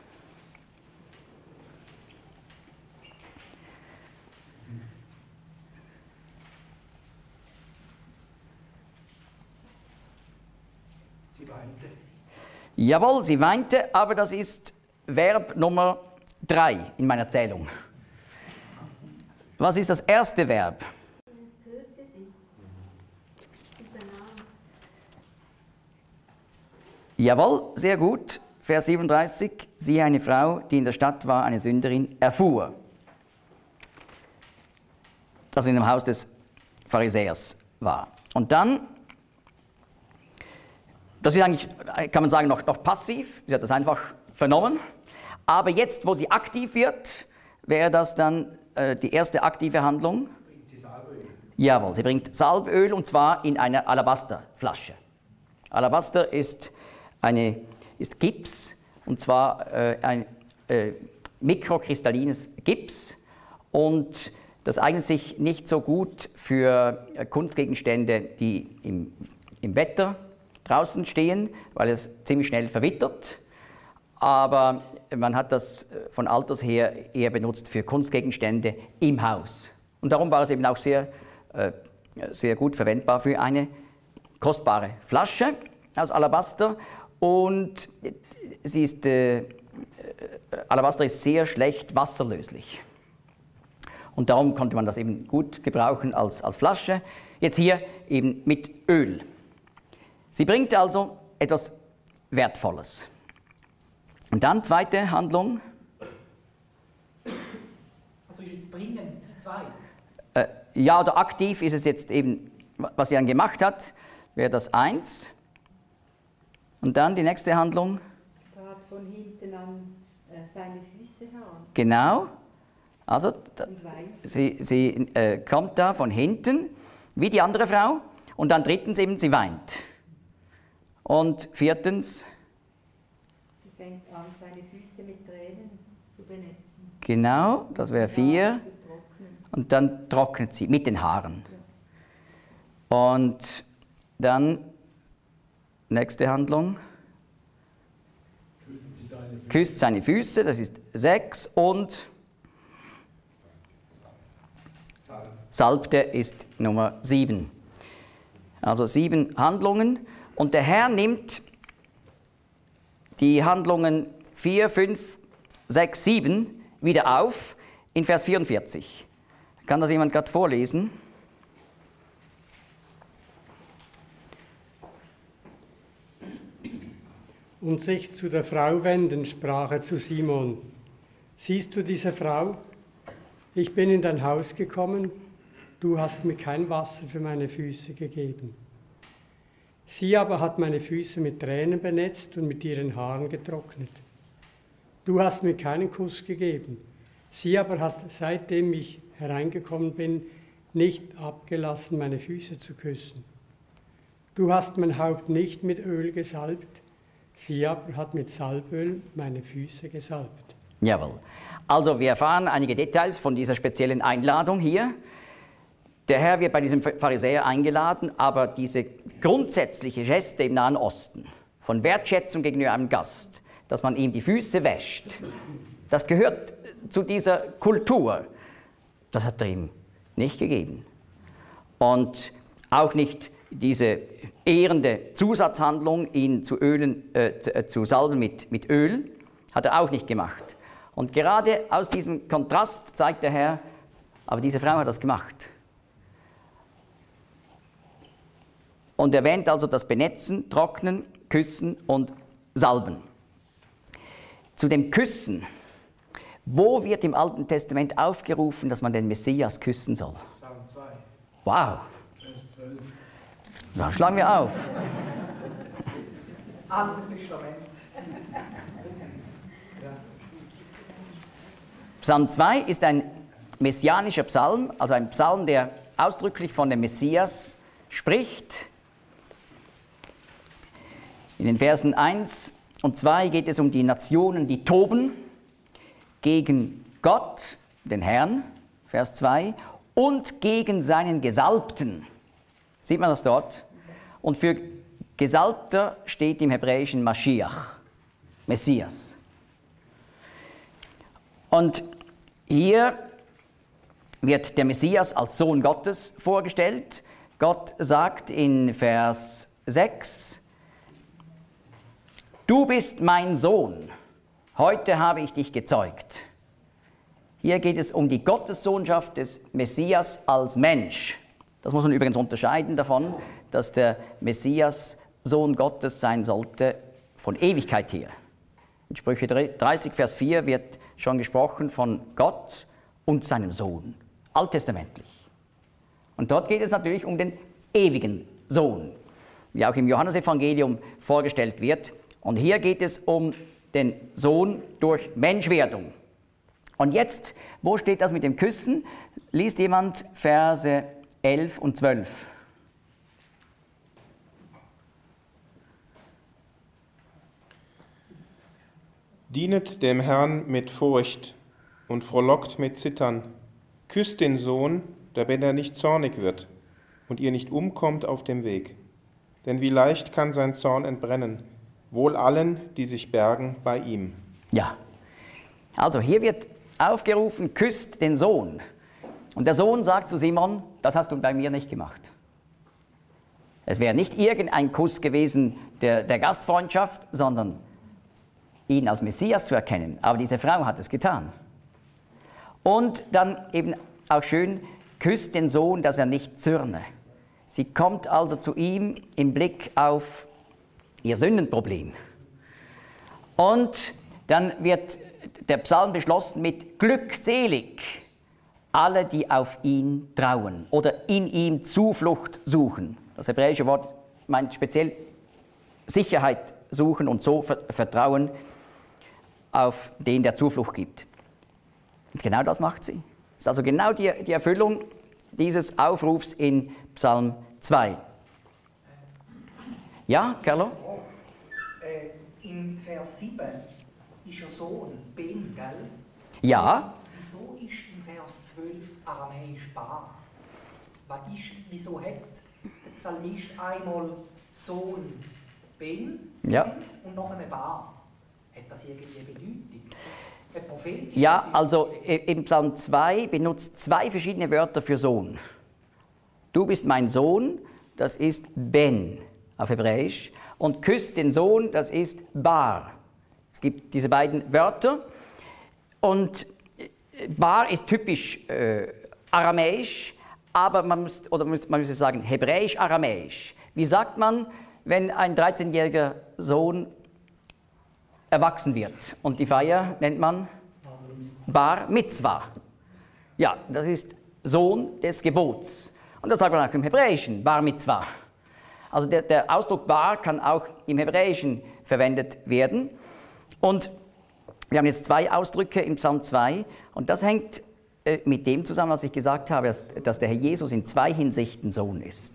Speaker 2: Sie weinte.
Speaker 1: Jawohl, sie weinte, aber das ist Verb Nummer drei in meiner Zählung. Was ist das erste Verb? Jawohl, sehr gut. Vers siebenunddreißig. Siehe, eine Frau, die in der Stadt war, eine Sünderin, erfuhr, dass sie in dem Haus des Pharisäers war. Und dann, das ist eigentlich, kann man sagen, noch, noch passiv. Sie hat das einfach vernommen. Aber jetzt, wo sie aktiv wird, wäre das dann äh, die erste aktive Handlung.
Speaker 2: Bringt sie Salböl?
Speaker 1: Jawohl, sie bringt Salböl und zwar in einer Alabasterflasche. Alabaster ist, eine, ist Gips und zwar äh, ein äh, mikrokristallines Gips und das eignet sich nicht so gut für äh, Kunstgegenstände, die im, im Wetter draußen stehen, weil es ziemlich schnell verwittert. Aber man hat das von alters her eher benutzt für Kunstgegenstände im Haus. Und darum war es eben auch sehr, äh, sehr gut verwendbar für eine kostbare Flasche aus Alabaster. Und sie ist, äh, Alabaster ist sehr schlecht wasserlöslich. Und darum konnte man das eben gut gebrauchen als, als Flasche. Jetzt hier eben mit Öl. Sie bringt also etwas Wertvolles. Und dann zweite Handlung.
Speaker 5: Also jetzt bringen, die zwei.
Speaker 1: Äh, ja, oder aktiv ist es jetzt eben, was sie dann gemacht hat, wäre das eins. Und dann die nächste Handlung.
Speaker 6: Trat von hinten an äh, seine Füße heran.
Speaker 1: Genau. Also da,
Speaker 6: Und weinte.
Speaker 1: sie, sie äh, kommt da von hinten, wie die andere Frau. Und dann drittens eben, sie weint. Und viertens.
Speaker 6: Sie fängt an, seine Füße mit Tränen zu benetzen.
Speaker 1: Genau, das wäre vier.
Speaker 6: Zu trocknen.
Speaker 1: Und dann trocknet sie mit den Haaren. Und dann, nächste Handlung.
Speaker 2: Küsst sie seine Füße.
Speaker 1: Küsst seine Füße, das ist sechs. Und salbte ist Nummer sieben. Also sieben Handlungen. Und der Herr nimmt die Handlungen vier, fünf, sechs, sieben wieder auf in Vers vierundvierzig. Kann das jemand gerade vorlesen?
Speaker 2: Und sich zu der Frau wendend, sprach er zu Simon: Siehst du diese Frau? Ich bin in dein Haus gekommen, du hast mir kein Wasser für meine Füße gegeben. Sie aber hat meine Füße mit Tränen benetzt und mit ihren Haaren getrocknet. Du hast mir keinen Kuss gegeben. Sie aber hat, seitdem ich hereingekommen bin, nicht abgelassen, meine Füße zu küssen. Du hast mein Haupt nicht mit Öl gesalbt, sie aber hat mit Salböl meine Füße gesalbt.
Speaker 1: Jawohl. Also wir erfahren einige Details von dieser speziellen Einladung hier. Der Herr wird bei diesem Pharisäer eingeladen, aber diese grundsätzliche Geste im Nahen Osten von Wertschätzung gegenüber einem Gast, dass man ihm die Füße wäscht, das gehört zu dieser Kultur. Das hat er ihm nicht gegeben. Und auch nicht diese ehrende Zusatzhandlung, ihn zu, ölen, äh, zu salben mit, mit Öl, hat er auch nicht gemacht. Und gerade aus diesem Kontrast zeigt der Herr, aber diese Frau hat das gemacht. Und erwähnt also das Benetzen, Trocknen, Küssen und Salben. Zu dem Küssen, wo wird im Alten Testament aufgerufen, dass man den Messias küssen soll?
Speaker 2: Psalm zwei,
Speaker 1: Wow!
Speaker 2: Vers zwölf.
Speaker 1: Dann schlagen wir auf. Psalm zwei ist ein messianischer Psalm, also ein Psalm, der ausdrücklich von dem Messias spricht. In den Versen eins und zwei geht es um die Nationen, die toben gegen Gott, den Herrn, Vers zwei, und gegen seinen Gesalbten. Sieht man das dort? Und für Gesalbter steht im Hebräischen Maschiach, Messias. Und hier wird der Messias als Sohn Gottes vorgestellt. Gott sagt in Vers sechs, du bist mein Sohn, heute habe ich dich gezeugt. Hier geht es um die Gottessohnschaft des Messias als Mensch. Das muss man übrigens unterscheiden davon, dass der Messias Sohn Gottes sein sollte von Ewigkeit her. In Sprüche dreißig, Vers vier wird schon gesprochen von Gott und seinem Sohn, alttestamentlich. Und dort geht es natürlich um den ewigen Sohn, wie auch im Johannesevangelium vorgestellt wird. Und hier geht es um den Sohn durch Menschwerdung. Und jetzt, wo steht das mit dem Küssen? Liest jemand Verse elf und zwölf.
Speaker 3: Dienet dem Herrn mit Furcht und frohlockt mit Zittern. Küsst den Sohn, damit er nicht zornig wird und ihr nicht umkommt auf dem Weg. Denn wie leicht kann sein Zorn entbrennen, wohl allen, die sich bergen bei ihm.
Speaker 1: Ja, also hier wird aufgerufen, küsst den Sohn. Und der Sohn sagt zu Simon, das hast du bei mir nicht gemacht. Es wäre nicht irgendein Kuss gewesen der, der Gastfreundschaft, sondern ihn als Messias zu erkennen. Aber diese Frau hat es getan. Und dann eben auch schön, küsst den Sohn, dass er nicht zürne. Sie kommt also zu ihm im Blick auf ihr Sündenproblem. Und dann wird der Psalm beschlossen mit glückselig alle, die auf ihn trauen oder in ihm Zuflucht suchen. Das hebräische Wort meint speziell Sicherheit suchen und so vertrauen auf den, der Zuflucht gibt. Und genau das macht sie. Das ist also genau die, die Erfüllung dieses Aufrufs in Psalm zwei. Ja, Carlo?
Speaker 7: Oh, äh, in Vers sieben ist ja Sohn, Ben, gell?
Speaker 1: Ja.
Speaker 7: Wieso ist in Vers zwölf aramäisch Bar? Was ist, wieso hat der Psalmist einmal Sohn, Ben,
Speaker 1: Ja.
Speaker 7: und noch eine Bar? Hat das irgendwie Bedeutung? Eine prophetische
Speaker 1: Ja,
Speaker 7: Bedeutung?
Speaker 1: also im Psalm zwei benutzt zwei verschiedene Wörter für Sohn. Du bist mein Sohn, das ist Ben auf Hebräisch, und küsst den Sohn, das ist Bar. Es gibt diese beiden Wörter und Bar ist typisch äh, aramäisch, aber man muss, oder man müsste sagen hebräisch-aramäisch. Wie sagt man, wenn ein dreizehnjähriger Sohn erwachsen wird? Und die Feier nennt man Bar Mitzvah. Ja, das ist Sohn des Gebots. Und das sagt man auch im Hebräischen, Bar Mitzvah. Also der, der Ausdruck Bar kann auch im Hebräischen verwendet werden. Und wir haben jetzt zwei Ausdrücke im Psalm zwei und das hängt äh, mit dem zusammen, was ich gesagt habe, dass, dass der Herr Jesus in zwei Hinsichten Sohn ist.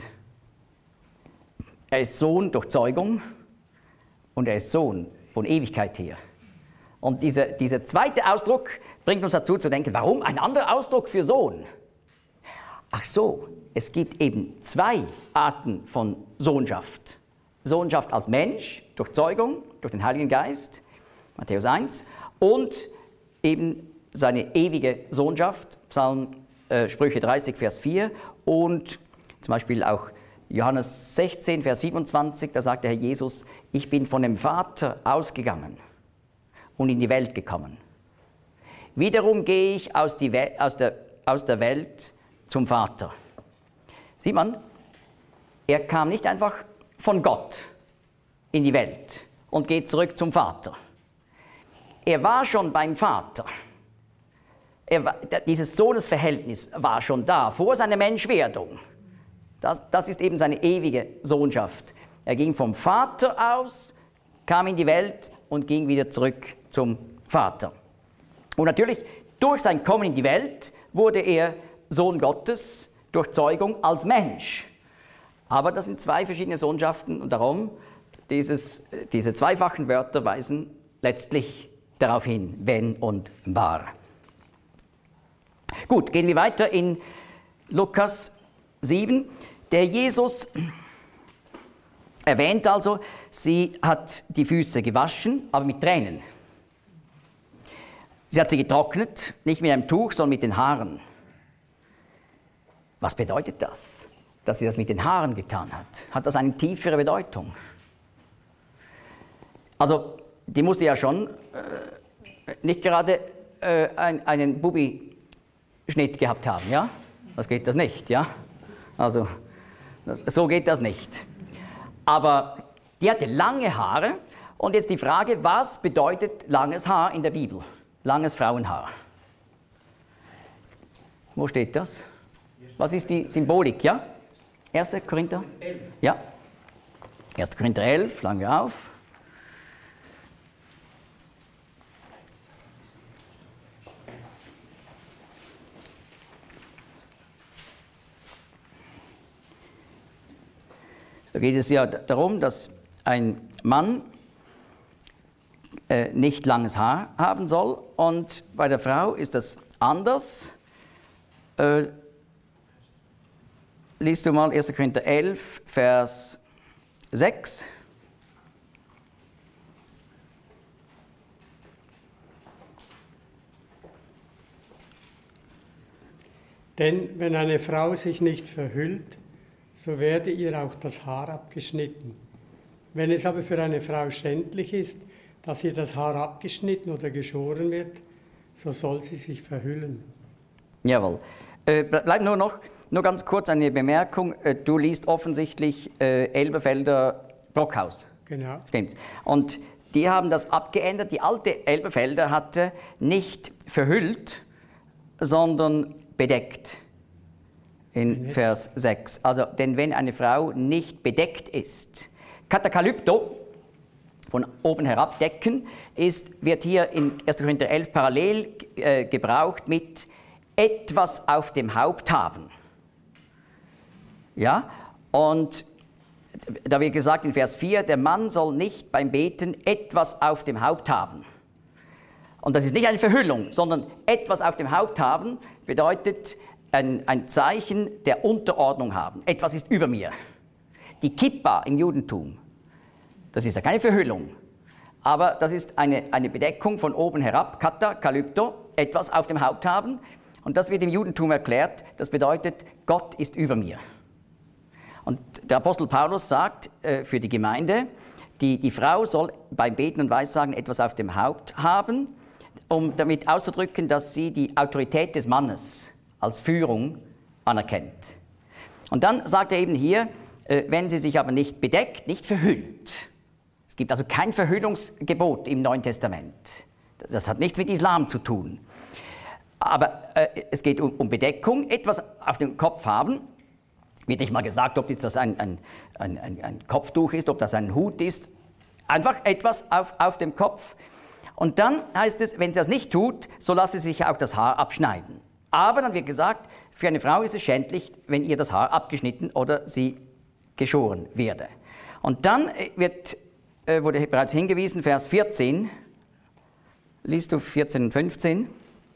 Speaker 1: Er ist Sohn durch Zeugung und er ist Sohn von Ewigkeit her. Und diese, dieser zweite Ausdruck bringt uns dazu zu denken, warum ein anderer Ausdruck für Sohn? Ach so, es gibt eben zwei Arten von Sohnschaft. Sohnschaft als Mensch, durch Zeugung, durch den Heiligen Geist, Matthäus eins, und eben seine ewige Sohnschaft, Psalm, äh, Sprüche dreißig, Vers vier, und zum Beispiel auch Johannes sechzehn, Vers siebenundzwanzig, da sagt der Herr Jesus, ich bin von dem Vater ausgegangen und in die Welt gekommen. Wiederum gehe ich aus, die We- aus, der, aus der Welt zum Vater. Sieht man, er kam nicht einfach von Gott in die Welt und geht zurück zum Vater. Er war schon beim Vater. Er war, dieses Sohnesverhältnis war schon da, vor seiner Menschwerdung. Das, das ist eben seine ewige Sohnschaft. Er ging vom Vater aus, kam in die Welt und ging wieder zurück zum Vater. Und natürlich, durch sein Kommen in die Welt wurde er Sohn Gottes durch Zeugung als Mensch. Aber das sind zwei verschiedene Sohnschaften und darum, dieses, diese zweifachen Wörter weisen letztlich darauf hin, wenn und war. Gut, gehen wir weiter in Lukas sieben. Der Jesus erwähnt also, sie hat die Füße gewaschen, aber mit Tränen. Sie hat sie getrocknet, nicht mit einem Tuch, sondern mit den Haaren. Was bedeutet das, dass sie das mit den Haaren getan hat? Hat das eine tiefere Bedeutung? Also, die musste ja schon äh, nicht gerade äh, ein, einen Bubi-Schnitt gehabt haben, ja? Das geht das nicht, ja? Also, das, so geht das nicht. Aber die hatte lange Haare und jetzt die Frage, was bedeutet langes Haar in der Bibel? Langes Frauenhaar. Wo steht das? Was ist die Symbolik, ja? erster Korinther? Ja. erster Korinther elf, schlagen wir auf. Da geht es ja darum, dass ein Mann äh, nicht langes Haar haben soll und bei der Frau ist das anders. Äh, liest du mal erster Korinther elf, Vers sechs.
Speaker 2: Denn wenn eine Frau sich nicht verhüllt, so werde ihr auch das Haar abgeschnitten. Wenn es aber für eine Frau schändlich ist, dass ihr das Haar abgeschnitten oder geschoren wird, so soll sie sich verhüllen.
Speaker 1: Jawohl. Äh, bleib nur noch, nur ganz kurz eine Bemerkung. Äh, du liest offensichtlich äh, Elberfelder Brockhaus.
Speaker 2: Genau.
Speaker 1: Stimmt. Und die haben das abgeändert. Die alte Elberfelder hatte nicht verhüllt, sondern bedeckt. In Vers sechs. Also, denn wenn eine Frau nicht bedeckt ist, Katakalypto, von oben herab decken, ist, wird hier in erster Korinther elf parallel äh, gebraucht mit etwas auf dem Haupt haben. Ja, und da wird gesagt in Vers vier, der Mann soll nicht beim Beten etwas auf dem Haupt haben. Und das ist nicht eine Verhüllung, sondern etwas auf dem Haupt haben bedeutet, Ein, ein Zeichen der Unterordnung haben. Etwas ist über mir. Die Kippa im Judentum, das ist ja keine Verhüllung, aber das ist eine, eine Bedeckung von oben herab, Kata, Kalypto, etwas auf dem Haupt haben. Und das wird im Judentum erklärt, das bedeutet, Gott ist über mir. Und der Apostel Paulus sagt äh, für die Gemeinde, die, die Frau soll beim Beten und Weissagen etwas auf dem Haupt haben, um damit auszudrücken, dass sie die Autorität des Mannes als Führung anerkennt. Und dann sagt er eben hier, äh, wenn sie sich aber nicht bedeckt, nicht verhüllt. Es gibt also kein Verhüllungsgebot im Neuen Testament. Das hat nichts mit Islam zu tun. Aber äh, es geht um, um Bedeckung, etwas auf dem Kopf haben. Wird nicht mal gesagt, ob das ein, ein, ein, ein, ein Kopftuch ist, ob das ein Hut ist. Einfach etwas auf, auf dem Kopf. Und dann heißt es, wenn sie das nicht tut, so lasse sie sich auch das Haar abschneiden. Aber dann wird gesagt, für eine Frau ist es schändlich, wenn ihr das Haar abgeschnitten oder sie geschoren werde. Und dann wird, äh, wurde bereits hingewiesen, Vers vierzehn, liest du vierzehn und fünfzehn.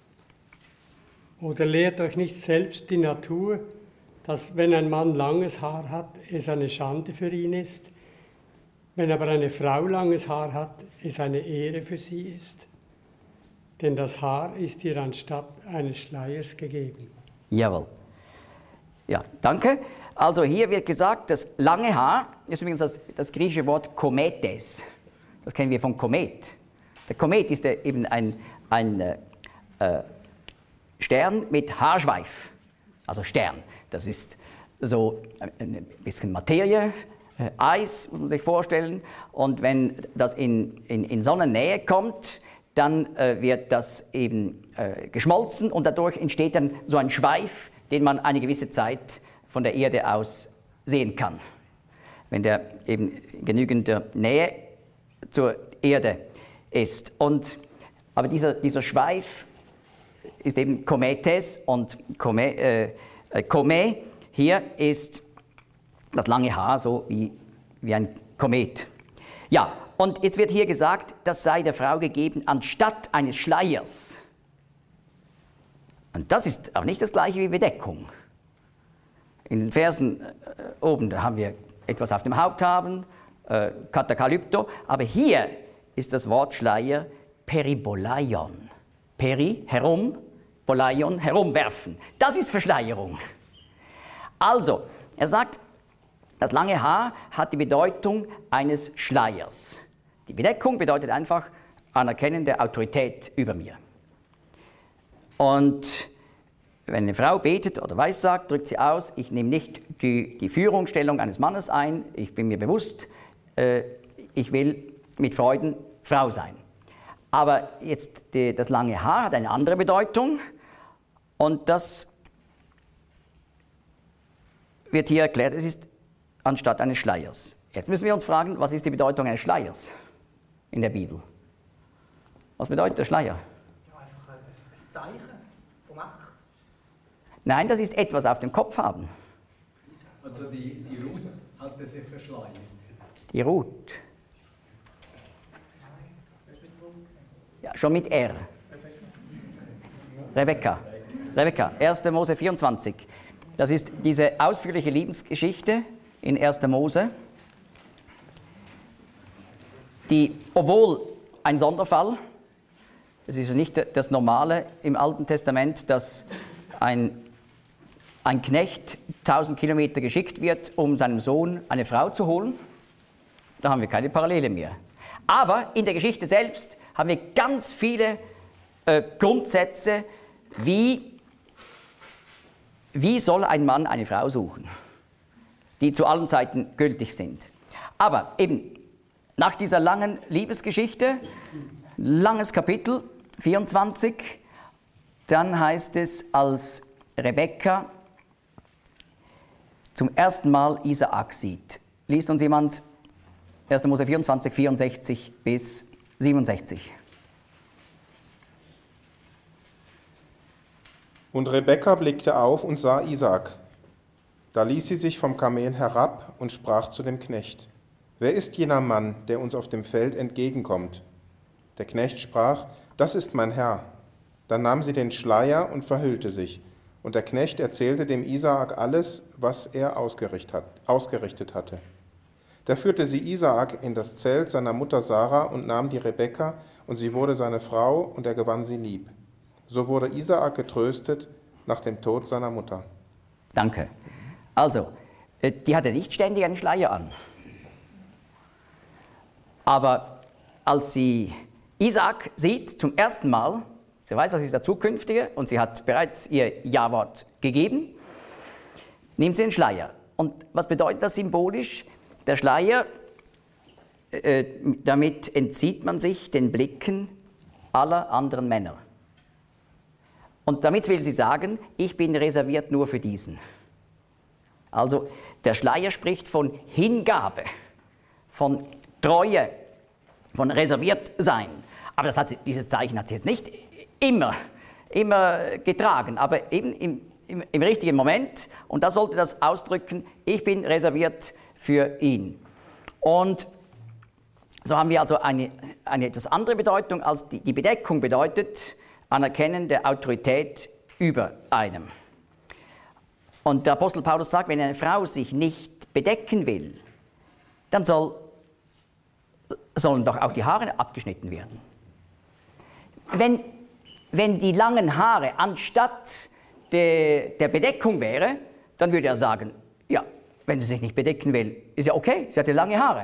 Speaker 2: Oder lehrt euch nicht selbst die Natur, dass wenn ein Mann langes Haar hat, es eine Schande für ihn ist, wenn aber eine Frau langes Haar hat, es eine Ehre für sie ist. Denn das Haar ist ihr anstatt eines Schleiers gegeben.
Speaker 1: Jawohl. Ja, danke. Also hier wird gesagt, das lange Haar ist übrigens das, das griechische Wort Kometes. Das kennen wir vom Komet. Der Komet ist eben ein, ein äh, Stern mit Haarschweif. Also Stern. Das ist so ein bisschen Materie, äh, Eis, muss man sich vorstellen. Und wenn das in, in, in Sonnennähe kommt, dann äh, wird das eben äh, geschmolzen und dadurch entsteht dann so ein Schweif, den man eine gewisse Zeit von der Erde aus sehen kann, wenn der eben in genügender Nähe zur Erde ist. Und, aber dieser, dieser Schweif ist eben Kometes und Kome, äh, Kome hier ist das lange Haar, so wie, wie ein Komet. Ja, und jetzt wird hier gesagt, das sei der Frau gegeben anstatt eines Schleiers. Und das ist auch nicht das gleiche wie Bedeckung. In den Versen äh, oben, da haben wir etwas auf dem Haupt haben, äh, Katakalypto, aber hier ist das Wort Schleier Peribolaion. Peri, herum, Bolaion, herumwerfen. Das ist Verschleierung. Also, er sagt, das lange Haar hat die Bedeutung eines Schleiers. Die Bedeckung bedeutet einfach Anerkennen der Autorität über mir. Und wenn eine Frau betet oder weissagt, drückt sie aus, ich nehme nicht die, die Führungsstellung eines Mannes ein, ich bin mir bewusst, äh, ich will mit Freuden Frau sein. Aber jetzt die, das lange Haar hat eine andere Bedeutung und das wird hier erklärt, es ist anstatt eines Schleiers. Jetzt müssen wir uns fragen, was ist die Bedeutung eines Schleiers in der Bibel? Was bedeutet der Schleier?
Speaker 7: Ja, einfach ein, ein Zeichen vom Akt.
Speaker 1: Nein, das ist etwas auf dem Kopf haben.
Speaker 8: Also die, die Ruth hatte sie verschleiert.
Speaker 1: Die Ruth. Ja, schon mit R. Rebekka. Rebekka, erster Mose vierundzwanzig. Das ist diese ausführliche Lebensgeschichte in erster Mose, die, obwohl ein Sonderfall, das ist ja nicht das Normale im Alten Testament, dass ein, ein Knecht tausend Kilometer geschickt wird, um seinem Sohn eine Frau zu holen. Da haben wir keine Parallele mehr. Aber in der Geschichte selbst haben wir ganz viele äh, Grundsätze, wie, wie soll ein Mann eine Frau suchen, die zu allen Zeiten gültig sind. Aber eben nach dieser langen Liebesgeschichte, langes Kapitel, vierundzwanzig, dann heißt es, als Rebekka zum ersten Mal Isaak sieht. Liest uns jemand erster Mose vierundzwanzig, vierundsechzig bis siebenundsechzig.
Speaker 3: Und Rebekka blickte auf und sah Isaak. Da ließ sie sich vom Kamel herab und sprach zu dem Knecht: Wer ist jener Mann, der uns auf dem Feld entgegenkommt? Der Knecht sprach: Das ist mein Herr. Dann nahm sie den Schleier und verhüllte sich. Und der Knecht erzählte dem Isaak alles, was er ausgerichtet hatte. Da führte sie Isaak in das Zelt seiner Mutter Sarah und nahm die Rebekka, und sie wurde seine Frau, und er gewann sie lieb. So wurde Isaak getröstet nach dem Tod seiner Mutter.
Speaker 1: Danke. Also, die hatte nicht ständig einen Schleier an. Aber als sie Isaak sieht zum ersten Mal, sie weiß, das ist der Zukünftige und sie hat bereits ihr Ja-Wort gegeben, nimmt sie den Schleier. Und was bedeutet das symbolisch? Der Schleier, äh, damit entzieht man sich den Blicken aller anderen Männer. Und damit will sie sagen, ich bin reserviert nur für diesen. Also der Schleier spricht von Hingabe, von Treue, von reserviert sein. Aber das hat sie, dieses Zeichen hat sie jetzt nicht immer, immer getragen, aber eben im, im, im richtigen Moment. Und da sollte das ausdrücken, ich bin reserviert für ihn. Und so haben wir also eine, eine etwas andere Bedeutung, als die, die Bedeckung bedeutet, Anerkennen der Autorität über einem. Und der Apostel Paulus sagt, wenn eine Frau sich nicht bedecken will, dann soll, sollen doch auch die Haare abgeschnitten werden. Wenn, wenn die langen Haare anstatt de, der Bedeckung wäre, dann würde er sagen, ja, wenn sie sich nicht bedecken will, ist ja okay, sie hat ja lange Haare.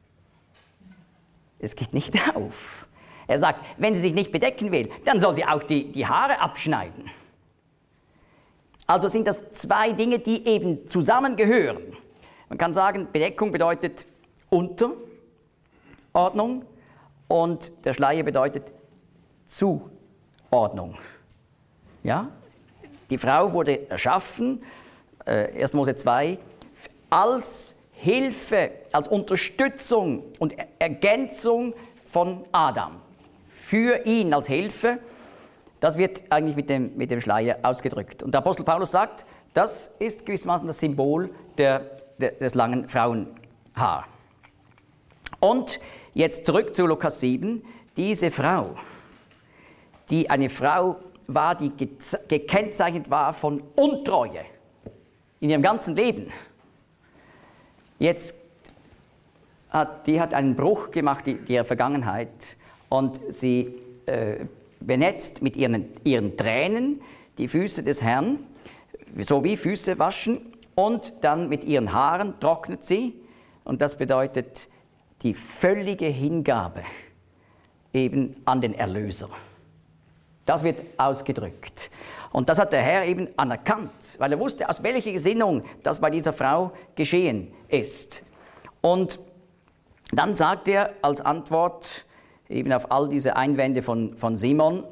Speaker 1: Es geht nicht auf. Er sagt, wenn sie sich nicht bedecken will, dann soll sie auch die, die Haare abschneiden. Also sind das zwei Dinge, die eben zusammengehören. Man kann sagen, Bedeckung bedeutet Unterordnung und der Schleier bedeutet Zuordnung. Ja? Die Frau wurde erschaffen, äh, erster Mose zwei, als Hilfe, als Unterstützung und Ergänzung von Adam. Für ihn als Hilfe, das wird eigentlich mit dem, mit dem Schleier ausgedrückt. Und der Apostel Paulus sagt, das ist gewissermaßen das Symbol der, der, des langen Frauenhaar. Und jetzt zurück zu Lukas sieben. Diese Frau, die eine Frau war, die gekennzeichnet war von Untreue in ihrem ganzen Leben. Jetzt hat die hat einen Bruch gemacht in ihrer Vergangenheit und sie äh, benetzt mit ihren, ihren Tränen die Füße des Herrn, so wie Füße waschen, und dann mit ihren Haaren trocknet sie, und das bedeutet die völlige Hingabe eben an den Erlöser. Das wird ausgedrückt. Und das hat der Herr eben anerkannt, weil er wusste, aus welcher Gesinnung das bei dieser Frau geschehen ist. Und dann sagt er als Antwort eben auf all diese Einwände von, von Simon,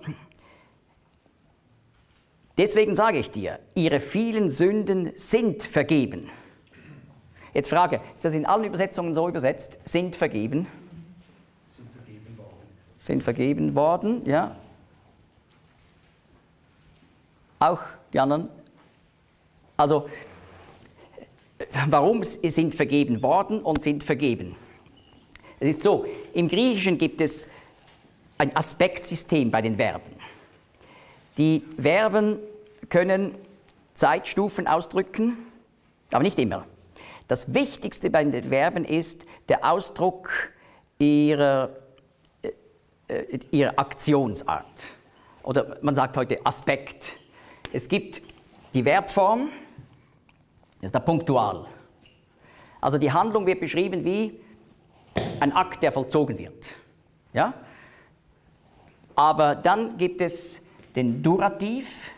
Speaker 1: deswegen sage ich dir, ihre vielen Sünden sind vergeben. Jetzt Frage, ist das in allen Übersetzungen so übersetzt? Sind vergeben?
Speaker 8: Sind vergeben worden.
Speaker 1: Sind vergeben worden, ja. Auch die anderen? Also, warum sind vergeben worden und sind vergeben? Es ist so, im Griechischen gibt es ein Aspektsystem bei den Verben. Die Verben können Zeitstufen ausdrücken, aber nicht immer. Das Wichtigste bei den Verben ist der Ausdruck ihrer, äh, ihrer Aktionsart. Oder man sagt heute Aspekt. Es gibt die Verbform, das ist der Punktual. Also die Handlung wird beschrieben wie ein Akt, der vollzogen wird. Ja? Aber dann gibt es den Durativ.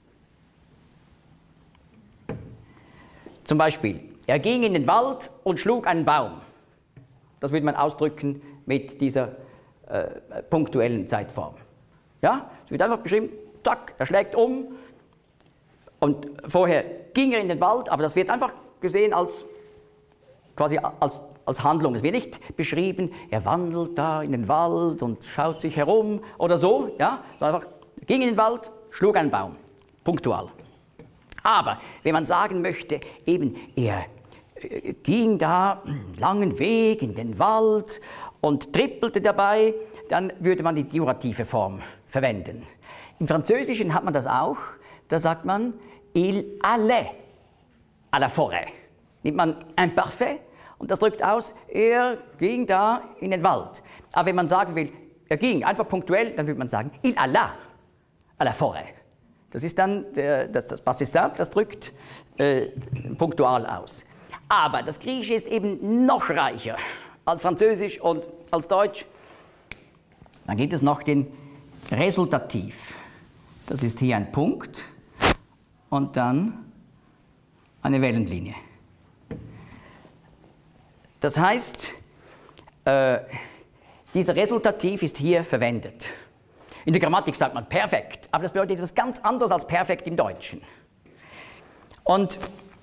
Speaker 1: Zum Beispiel, er ging in den Wald und schlug einen Baum. Das würde man ausdrücken mit dieser äh, punktuellen Zeitform. Ja? Es wird einfach beschrieben, zack, er schlägt um. Und vorher ging er in den Wald, aber das wird einfach gesehen als, quasi als, als Handlung. Es wird nicht beschrieben, er wandelt da in den Wald und schaut sich herum oder so. Ja? Sondern einfach, er ging in den Wald, schlug einen Baum. Punktual. Aber wenn man sagen möchte, eben er äh, ging da einen langen Weg in den Wald und trippelte dabei, dann würde man die durative Form verwenden. Im Französischen hat man das auch. Da sagt man, il allait à la forêt. Nimmt man Imparfait und das drückt aus, er ging da in den Wald. Aber wenn man sagen will, er ging einfach punktuell, dann würde man sagen, il alla à la forêt. Das ist dann der, das, das Passé, das drückt äh, punktual aus. Aber das Griechische ist eben noch reicher als Französisch und als Deutsch. Dann gibt es noch den Resultativ. Das ist hier ein Punkt. Und dann eine Wellenlinie. Das heißt, äh, dieser Resultativ ist hier verwendet. In der Grammatik sagt man perfekt, aber das bedeutet etwas ganz anderes als perfekt im Deutschen. Und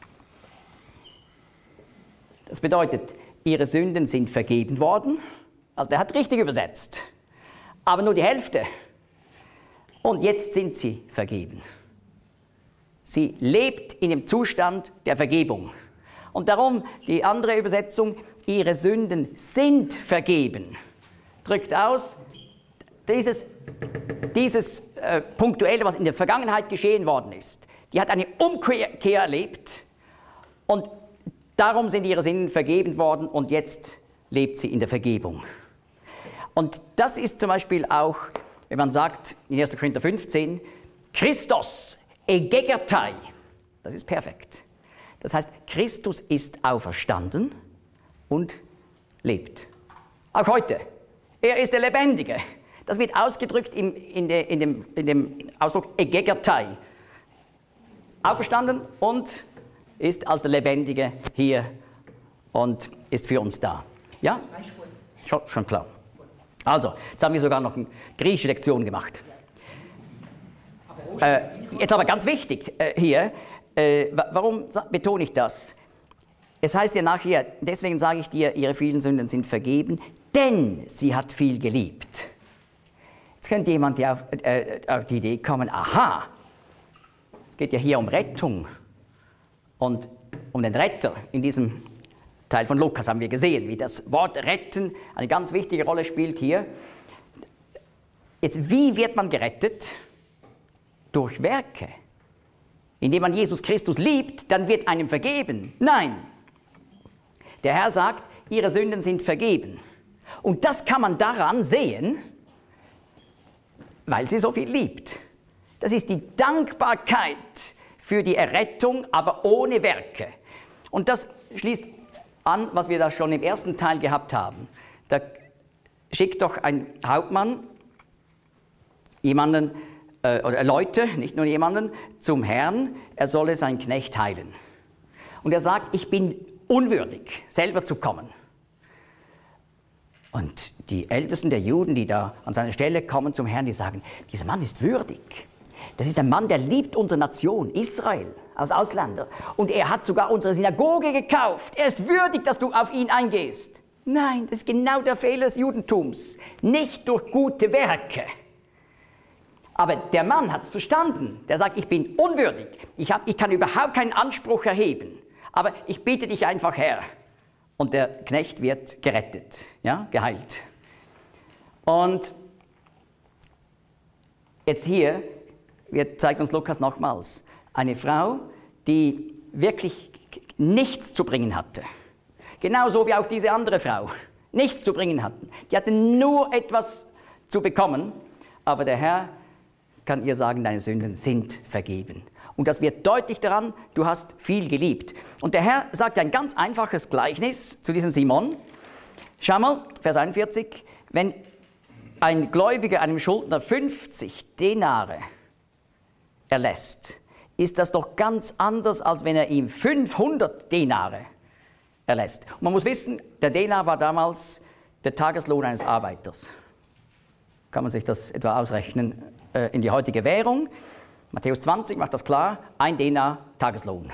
Speaker 1: das bedeutet, ihre Sünden sind vergeben worden, also der hat richtig übersetzt, aber nur die Hälfte. Und jetzt sind sie vergeben. Sie lebt in dem Zustand der Vergebung. Und darum die andere Übersetzung, ihre Sünden sind vergeben, drückt aus, dieses, dieses äh, Punktuelle, was in der Vergangenheit geschehen worden ist. Die hat eine Umkehr erlebt und darum sind ihre Sünden vergeben worden und jetzt lebt sie in der Vergebung. Und das ist zum Beispiel auch, wenn man sagt in erster Korinther fünfzehn, Christos egegertai, das ist perfekt. Das heißt, Christus ist auferstanden und lebt. Auch heute. Er ist der Lebendige. Das wird ausgedrückt im, in, de, in, dem, in dem Ausdruck egegertai. Auferstanden und ist als der Lebendige hier und ist für uns da. Ja? Schon, schon klar. Also, jetzt haben wir sogar noch eine griechische Lektion gemacht. Äh, jetzt aber ganz wichtig äh, hier, äh, warum betone ich das? es heißt ja nachher, deswegen sage ich dir, ihre vielen Sünden sind vergeben, denn sie hat viel geliebt. Jetzt könnte jemand ja auf, äh, auf die Idee kommen, aha, es geht ja hier um Rettung und um den Retter. In diesem Teil von Lukas haben wir gesehen, wie das Wort retten eine ganz wichtige Rolle spielt hier. Jetzt, wie wird man gerettet? Durch Werke. Indem man Jesus Christus liebt, dann wird einem vergeben. Nein, der Herr sagt, ihre Sünden sind vergeben. Und das kann man daran sehen, weil sie so viel liebt. Das ist die Dankbarkeit für die Errettung, aber ohne Werke. Und das schließt an, was wir da schon im ersten Teil gehabt haben. Da schickt doch ein Hauptmann jemanden, äh, oder Leute, nicht nur jemanden, zum Herrn, er solle seinen Knecht heilen. Und er sagt, ich bin unwürdig, selber zu kommen. Und die Ältesten der Juden, die da an seine Stelle kommen zum Herrn, die sagen, dieser Mann ist würdig. Das ist ein Mann, der liebt unsere Nation, Israel, als Ausländer. Und er hat sogar unsere Synagoge gekauft. Er ist würdig, dass du auf ihn eingehst. Nein, das ist genau der Fehler des Judentums. Nicht durch gute Werke. Aber der Mann hat es verstanden. Der sagt, ich bin unwürdig. Ich, hab, ich kann überhaupt keinen Anspruch erheben. Aber ich bitte dich einfach, Herr. Und der Knecht wird gerettet, ja, geheilt. Und jetzt hier, wir zeigt uns Lukas nochmals, eine Frau, die wirklich nichts zu bringen hatte. Genauso wie auch diese andere Frau nichts zu bringen hatten. Die hatten nur etwas zu bekommen, aber der Herr kann ihr sagen, deine Sünden sind vergeben. Und das wird deutlich daran, du hast viel geliebt. Und der Herr sagt ein ganz einfaches Gleichnis zu diesem Simon. Schau mal, Vers einundvierzig, wenn ein Gläubiger einem Schuldner fünfzig Denare erlässt, ist das doch ganz anders, als wenn er ihm fünfhundert Denare erlässt. Und man muss wissen, der Denar war damals der Tageslohn eines Arbeiters. Kann man sich das etwa ausrechnen äh, in die heutige Währung? Matthäus zwanzig macht das klar, ein Denar Tageslohn.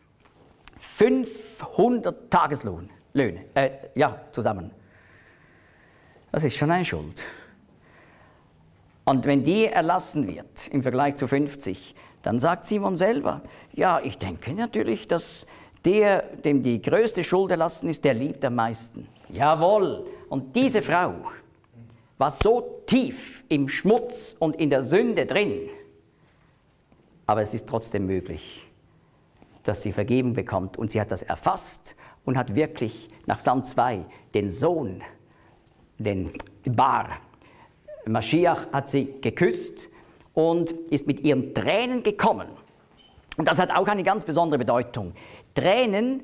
Speaker 1: fünfhundert Tageslohn, Löhne, äh, ja, zusammen. Das ist schon eine Schuld. Und wenn die erlassen wird im Vergleich zu fünfzig, dann sagt Simon selber, ja, ich denke natürlich, dass der, dem die größte Schuld erlassen ist, der liebt am meisten. Jawohl, und diese Frau war so tief im Schmutz und in der Sünde drin, aber es ist trotzdem möglich, dass sie Vergebung bekommt. Und sie hat das erfasst und hat wirklich nach Psalm zwei den Sohn, den Bar, Maschiach, hat sie geküsst und ist mit ihren Tränen gekommen. Und das hat auch eine ganz besondere Bedeutung. Tränen,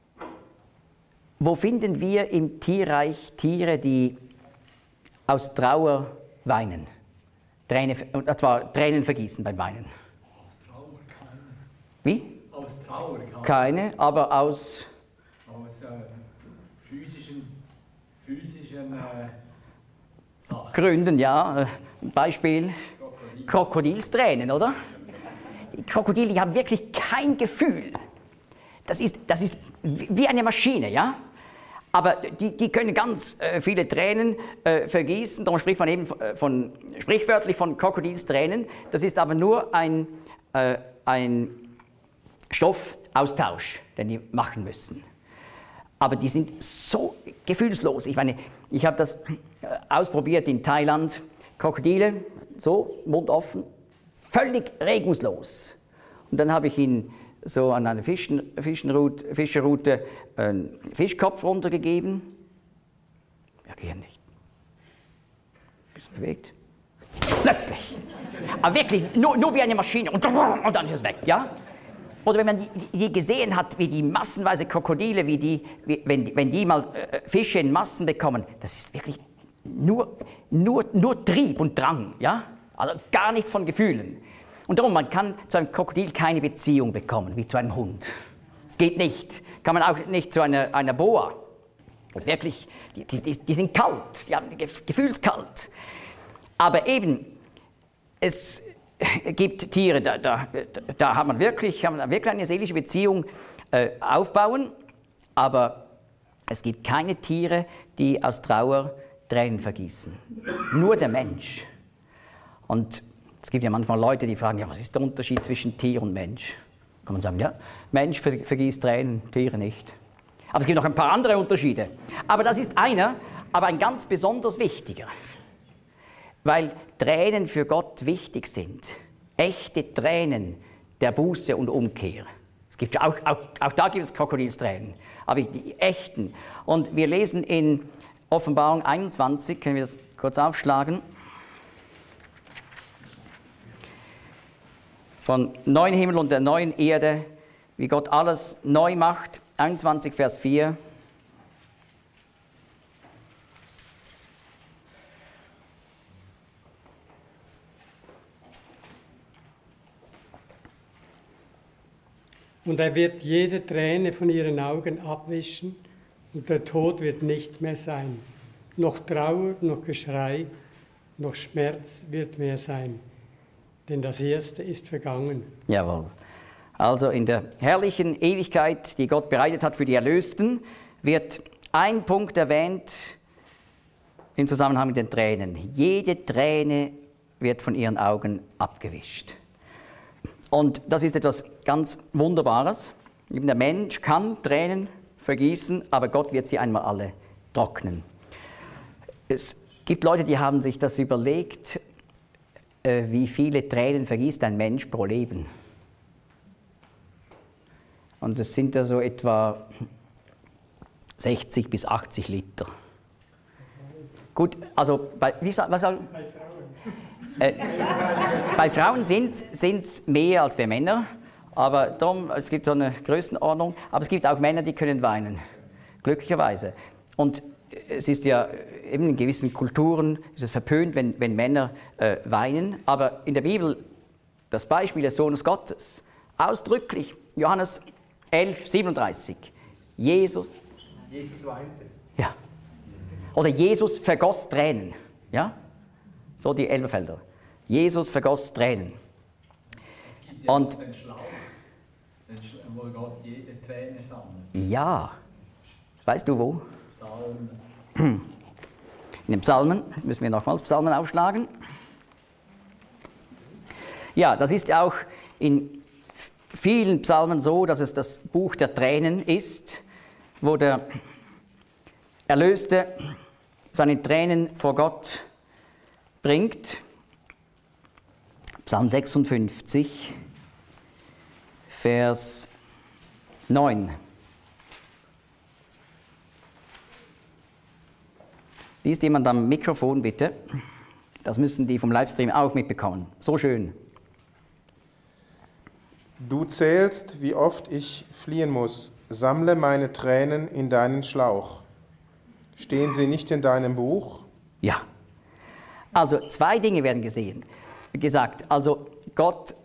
Speaker 1: wo finden wir im Tierreich Tiere, die aus Trauer weinen? Tränen, und zwar Tränen vergießen beim Weinen. Wie?
Speaker 8: Aus Trauer keine.
Speaker 1: Keine, aber aus...
Speaker 8: Aus äh, physischen, physischen äh, Sachen.
Speaker 1: Gründen, ja. Beispiel
Speaker 8: Krokodil.
Speaker 1: Krokodilstränen, oder? Die Krokodile, die haben wirklich kein Gefühl. Das ist, das ist wie eine Maschine, ja? Aber die, die können ganz äh, viele Tränen äh, vergießen. Darum spricht man eben von, von, sprichwörtlich von Krokodilstränen. Das ist aber nur ein, äh, ein Stoffaustausch, den die machen müssen. Aber die sind so gefühlslos. Ich meine, ich habe das ausprobiert in Thailand. Krokodile, so, Mund offen, völlig regungslos. Und dann habe ich ihnen so an einer Fischen, Fischenroute, Fischerroute einen Fischkopf runtergegeben. Reagieren nicht. Ein bisschen bewegt. Plötzlich. Aber wirklich, nur, nur wie eine Maschine. Und, und dann ist es weg, ja? Oder wenn man die, die gesehen hat, wie die massenweise Krokodile, wie die, wie, wenn, die, wenn die mal äh, Fische in Massen bekommen, das ist wirklich nur, nur, nur Trieb und Drang, ja? Also gar nicht von Gefühlen. Und darum, man kann zu einem Krokodil keine Beziehung bekommen, wie zu einem Hund. Das geht nicht. Kann man auch nicht zu einer, einer Boa. Das ist wirklich, die, die, die sind kalt, die haben gefühlskalt. Aber eben, es gibt Tiere, da, da, da hat man wirklich, kann man wirklich eine seelische Beziehung äh, aufbauen. aber es gibt keine Tiere, die aus Trauer Tränen vergießen. Nur der Mensch. Und es gibt ja manchmal Leute, die fragen, ja, was ist der Unterschied zwischen Tier und Mensch? Kann man sagen, ja, Mensch vergießt Tränen, Tiere nicht. Aber es gibt noch ein paar andere Unterschiede. Aber das ist einer, aber ein ganz besonders wichtiger. Weil Tränen für Gott wichtig sind. Echte Tränen der Buße und Umkehr. Es gibt auch, auch, auch da gibt es Krokodilstränen, aber die echten. Und wir lesen in Offenbarung einundzwanzig, können wir das kurz aufschlagen, von neuen Himmel und der neuen Erde, wie Gott alles neu macht. einundzwanzig, Vers vier.
Speaker 2: Und er wird jede Träne von ihren Augen abwischen, und der Tod wird nicht mehr sein. Noch Trauer, noch Geschrei, noch Schmerz wird mehr sein. Denn das Erste ist vergangen.
Speaker 1: Jawohl. Also in der herrlichen Ewigkeit, die Gott bereitet hat für die Erlösten, wird ein Punkt erwähnt im Zusammenhang mit den Tränen. Jede Träne wird von ihren Augen abgewischt. Und das ist etwas ganz Wunderbares. Der Mensch kann Tränen vergießen, aber Gott wird sie einmal alle trocknen. Es gibt Leute, die haben sich das überlegt, wie viele Tränen vergießt ein Mensch pro Leben. Und das sind ja so etwa sechzig bis achtzig Liter. Gut, also bei, wie, was soll, bei Frauen, äh, bei Frauen sind es mehr als bei Männern, aber darum, es gibt so eine Größenordnung, aber es gibt auch Männer, die können weinen, glücklicherweise. Und es ist ja eben in gewissen Kulturen ist es verpönt, wenn, wenn Männer äh, weinen, aber in der Bibel das Beispiel des Sohnes Gottes, ausdrücklich, Johannes elf, siebenunddreißig, Jesus,
Speaker 8: Jesus weinte.
Speaker 1: Ja, oder Jesus vergoss Tränen, ja, so die Elberfelder, Jesus vergoss Tränen.
Speaker 8: Es gibt ja
Speaker 1: und
Speaker 8: den Schlauch, den Sch wo Gott jede Träne sammelt.
Speaker 1: Ja, weißt du wo?
Speaker 8: Psalmen.
Speaker 1: In den Psalmen, müssen wir nochmals Psalmen aufschlagen. Ja, das ist auch in vielen Psalmen so, dass es das Buch der Tränen ist, wo der Erlöste seine Tränen vor Gott bringt. Psalm sechsundfünfzig, Vers neun. Liest jemand am Mikrofon bitte? Das müssen die vom Livestream auch mitbekommen. So schön.
Speaker 3: Du zählst, wie oft ich fliehen muss. Sammle meine Tränen in deinen Schlauch. Stehen sie nicht in deinem Buch?
Speaker 1: Ja. Also zwei Dinge werden gesehen, gesagt. Also Gott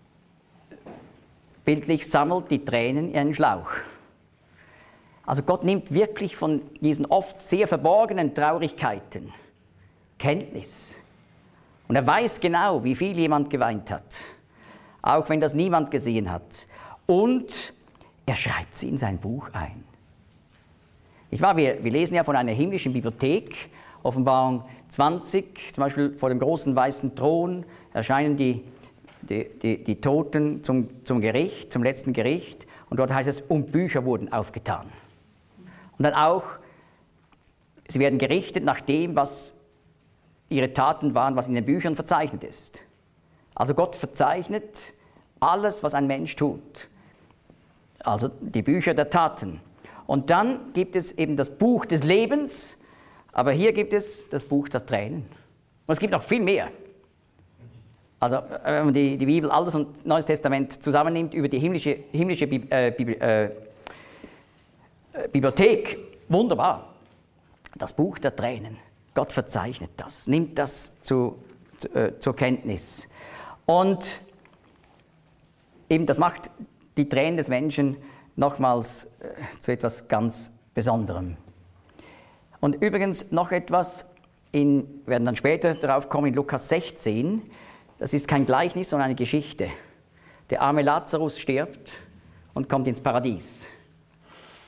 Speaker 1: bildlich sammelt die Tränen in einen Schlauch. Also Gott nimmt wirklich von diesen oft sehr verborgenen Traurigkeiten Kenntnis. Und er weiß genau, wie viel jemand geweint hat, auch wenn das niemand gesehen hat. Und er schreibt sie in sein Buch ein. Ich war, wir, wir lesen ja von einer himmlischen Bibliothek, Offenbarung zwanzig, zum Beispiel vor dem großen weißen Thron erscheinen die, die, die, die Toten zum, zum Gericht, zum letzten Gericht. Und dort heißt es, und Bücher wurden aufgetan. Und dann auch, sie werden gerichtet nach dem, was ihre Taten waren, was in den Büchern verzeichnet ist. Also Gott verzeichnet alles, was ein Mensch tut. Also die Bücher der Taten. Und dann gibt es eben das Buch des Lebens, aber hier gibt es das Buch der Tränen. Und es gibt noch viel mehr. Also wenn man die, die Bibel, Altes und Neues Testament zusammennimmt über die himmlische, himmlische Bib, äh, Bib, äh, Bibliothek, wunderbar. Das Buch der Tränen. Gott verzeichnet das, nimmt das zu, zu, äh, zur Kenntnis. Und eben das macht die Tränen des Menschen nochmals äh, zu etwas ganz Besonderem. Und übrigens noch etwas, in, wir werden dann später darauf kommen, in Lukas sechzehn, das ist kein Gleichnis, sondern eine Geschichte. Der arme Lazarus stirbt und kommt ins Paradies.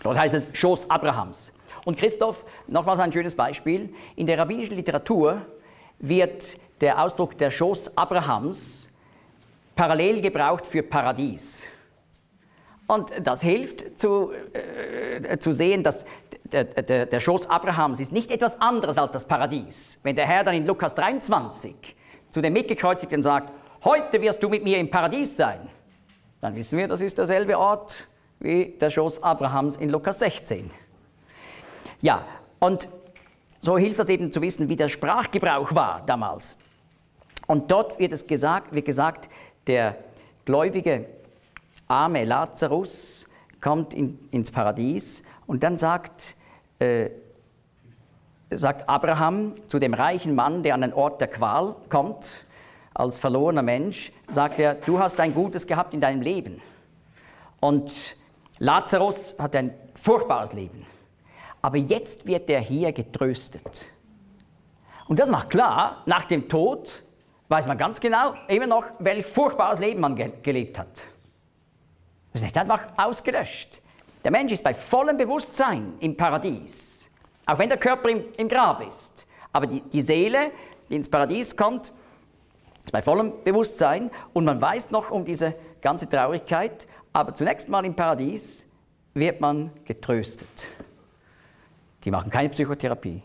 Speaker 1: Dort heißt es Schoß Abrahams. Und Christoph, nochmals ein schönes Beispiel. In der rabbinischen Literatur wird der Ausdruck der Schoß Abrahams parallel gebraucht für Paradies. Und das hilft zu, äh, zu sehen, dass der, der, der Schoß Abrahams ist nicht etwas anderes als das Paradies. Wenn der Herr dann in Lukas dreiundzwanzig zu den Mitgekreuzigten sagt, heute wirst du mit mir im Paradies sein, dann wissen wir, das ist derselbe Ort wie der Schoß Abrahams in Lukas sechzehn. Ja, und so hilft es eben zu wissen, wie der Sprachgebrauch war damals. Und dort wird es gesagt, wird gesagt, der gläubige arme Lazarus kommt in, ins Paradies und dann sagt, äh, sagt Abraham zu dem reichen Mann, der an den Ort der Qual kommt, als verlorener Mensch, sagt er, du hast ein Gutes gehabt in deinem Leben. Und Lazarus hat ein furchtbares Leben. Aber jetzt wird er hier getröstet. Und das macht klar, nach dem Tod weiß man ganz genau immer noch, welch furchtbares Leben man ge gelebt hat. Das ist nicht einfach ausgelöscht. Der Mensch ist bei vollem Bewusstsein im Paradies, auch wenn der Körper im, im Grab ist. Aber die, die Seele, die ins Paradies kommt, ist bei vollem Bewusstsein und man weiß noch um diese ganze Traurigkeit, aber zunächst mal im Paradies wird man getröstet. Die machen keine Psychotherapie.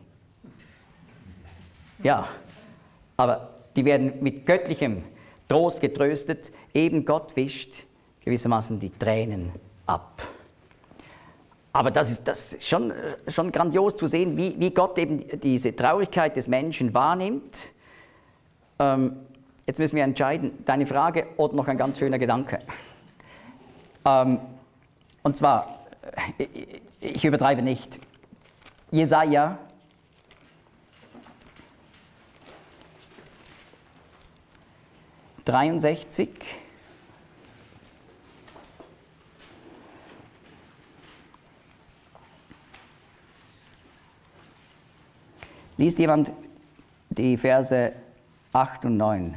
Speaker 1: Ja, aber die werden mit göttlichem Trost getröstet. Eben Gott wischt gewissermaßen die Tränen ab. Aber das ist, das ist schon, schon grandios zu sehen, wie, wie Gott eben diese Traurigkeit des Menschen wahrnimmt. Ähm, jetzt müssen wir entscheiden, deine Frage oder noch ein ganz schöner Gedanke. Ähm, und zwar, ich, ich übertreibe nicht, Jesaja dreiundsechzig, liest jemand die Verse acht und neun?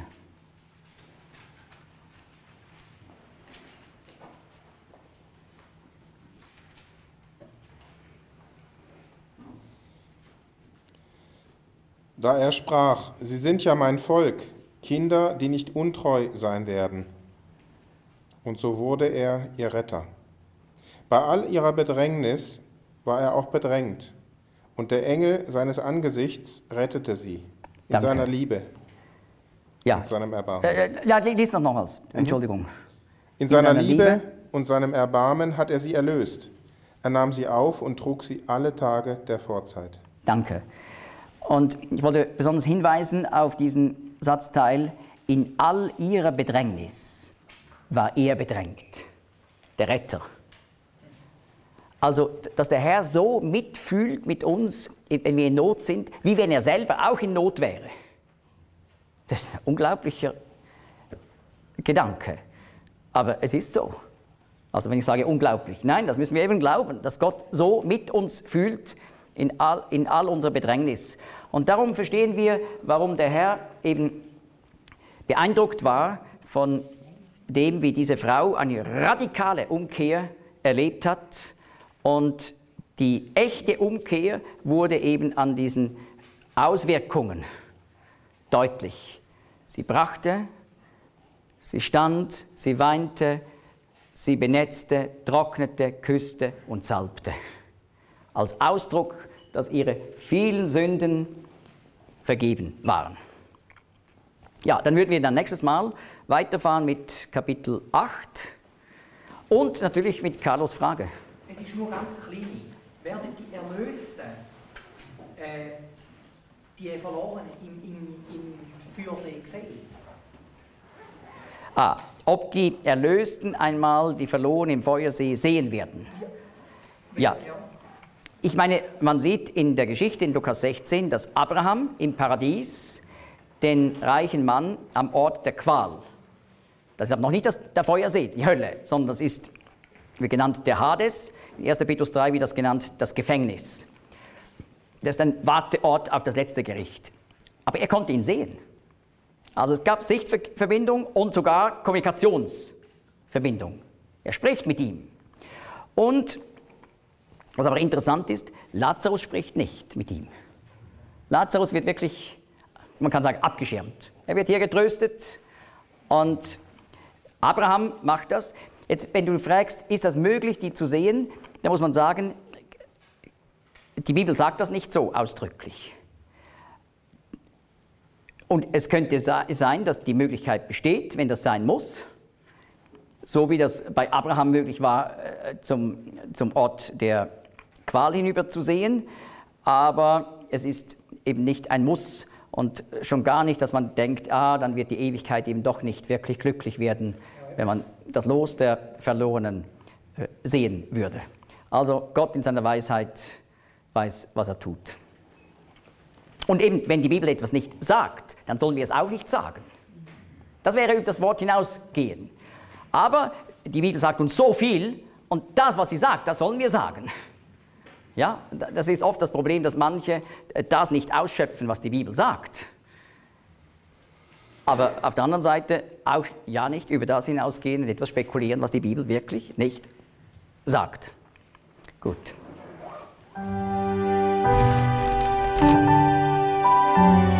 Speaker 3: Da er sprach, sie sind ja mein Volk, Kinder, die nicht untreu sein werden. Und so wurde er ihr Retter. Bei all ihrer Bedrängnis war er auch bedrängt. Und der Engel seines Angesichts rettete sie in
Speaker 1: Danke.
Speaker 3: seiner Liebe
Speaker 1: Ja.
Speaker 3: und seinem Erbarmen.
Speaker 1: Äh, ja, lies noch nochmals. Entschuldigung.
Speaker 3: In seiner Liebe und seinem Erbarmen hat er sie erlöst. Er nahm sie auf und trug sie alle Tage der Vorzeit.
Speaker 1: Danke. Und ich wollte besonders hinweisen auf diesen Satzteil, in all ihrer Bedrängnis war er bedrängt, der Retter. Also, dass der Herr so mitfühlt mit uns, wenn wir in Not sind, wie wenn er selber auch in Not wäre. Das ist ein unglaublicher Gedanke. Aber es ist so. Also wenn ich sage unglaublich, nein, das müssen wir eben glauben, dass Gott so mit uns fühlt in all, in all unserer Bedrängnis. Und darum verstehen wir, warum der Herr eben beeindruckt war von dem, wie diese Frau eine radikale Umkehr erlebt hat. Und die echte Umkehr wurde eben an diesen Auswirkungen deutlich. Sie brachte, sie stand, sie weinte, sie benetzte, trocknete, küsste und salbte. Als Ausdruck, dass ihre vielen Sünden vergeben waren. Ja, dann würden wir dann nächstes Mal weiterfahren mit Kapitel acht und natürlich mit Carlos Frage.
Speaker 7: Es ist nur ganz klein. Werden die Erlösten, äh, die Verlorenen im, im, im Feuersee gesehen?
Speaker 1: Ah, ob die Erlösten einmal die Verlorenen im Feuersee sehen werden? Ja. Ich meine, man sieht in der Geschichte in Lukas sechzehn, dass Abraham im Paradies den reichen Mann am Ort der Qual, das ist aber noch nicht das, der Feuersee, die Hölle, sondern das ist, wie genannt, der Hades, in erster Petrus drei wird das genannt, das Gefängnis. Das ist ein Warteort auf das letzte Gericht. Aber er konnte ihn sehen. Also es gab Sichtverbindung und sogar Kommunikationsverbindung. Er spricht mit ihm. Und Was aber interessant ist, Lazarus spricht nicht mit ihm. Lazarus wird wirklich, man kann sagen, abgeschirmt. Er wird hier getröstet und Abraham macht das. Jetzt, wenn du fragst, ist das möglich, die zu sehen, dann muss man sagen, die Bibel sagt das nicht so ausdrücklich. Und es könnte sein, dass die Möglichkeit besteht, wenn das sein muss, so wie das bei Abraham möglich war, zum, zum Ort der Qual hinüber zu sehen, aber es ist eben nicht ein Muss und schon gar nicht, dass man denkt, ah, dann wird die Ewigkeit eben doch nicht wirklich glücklich werden, wenn man das Los der Verlorenen sehen würde. Also Gott in seiner Weisheit weiß, was er tut. Und eben, wenn die Bibel etwas nicht sagt, dann sollen wir es auch nicht sagen. Das wäre über das Wort hinausgehen. Aber die Bibel sagt uns so viel und das, was sie sagt, das sollen wir sagen. Ja, das ist oft das Problem, dass manche das nicht ausschöpfen, was die Bibel sagt. Aber auf der anderen Seite auch ja nicht über das hinausgehen und etwas spekulieren, was die Bibel wirklich nicht sagt. Gut.
Speaker 6: Thank you.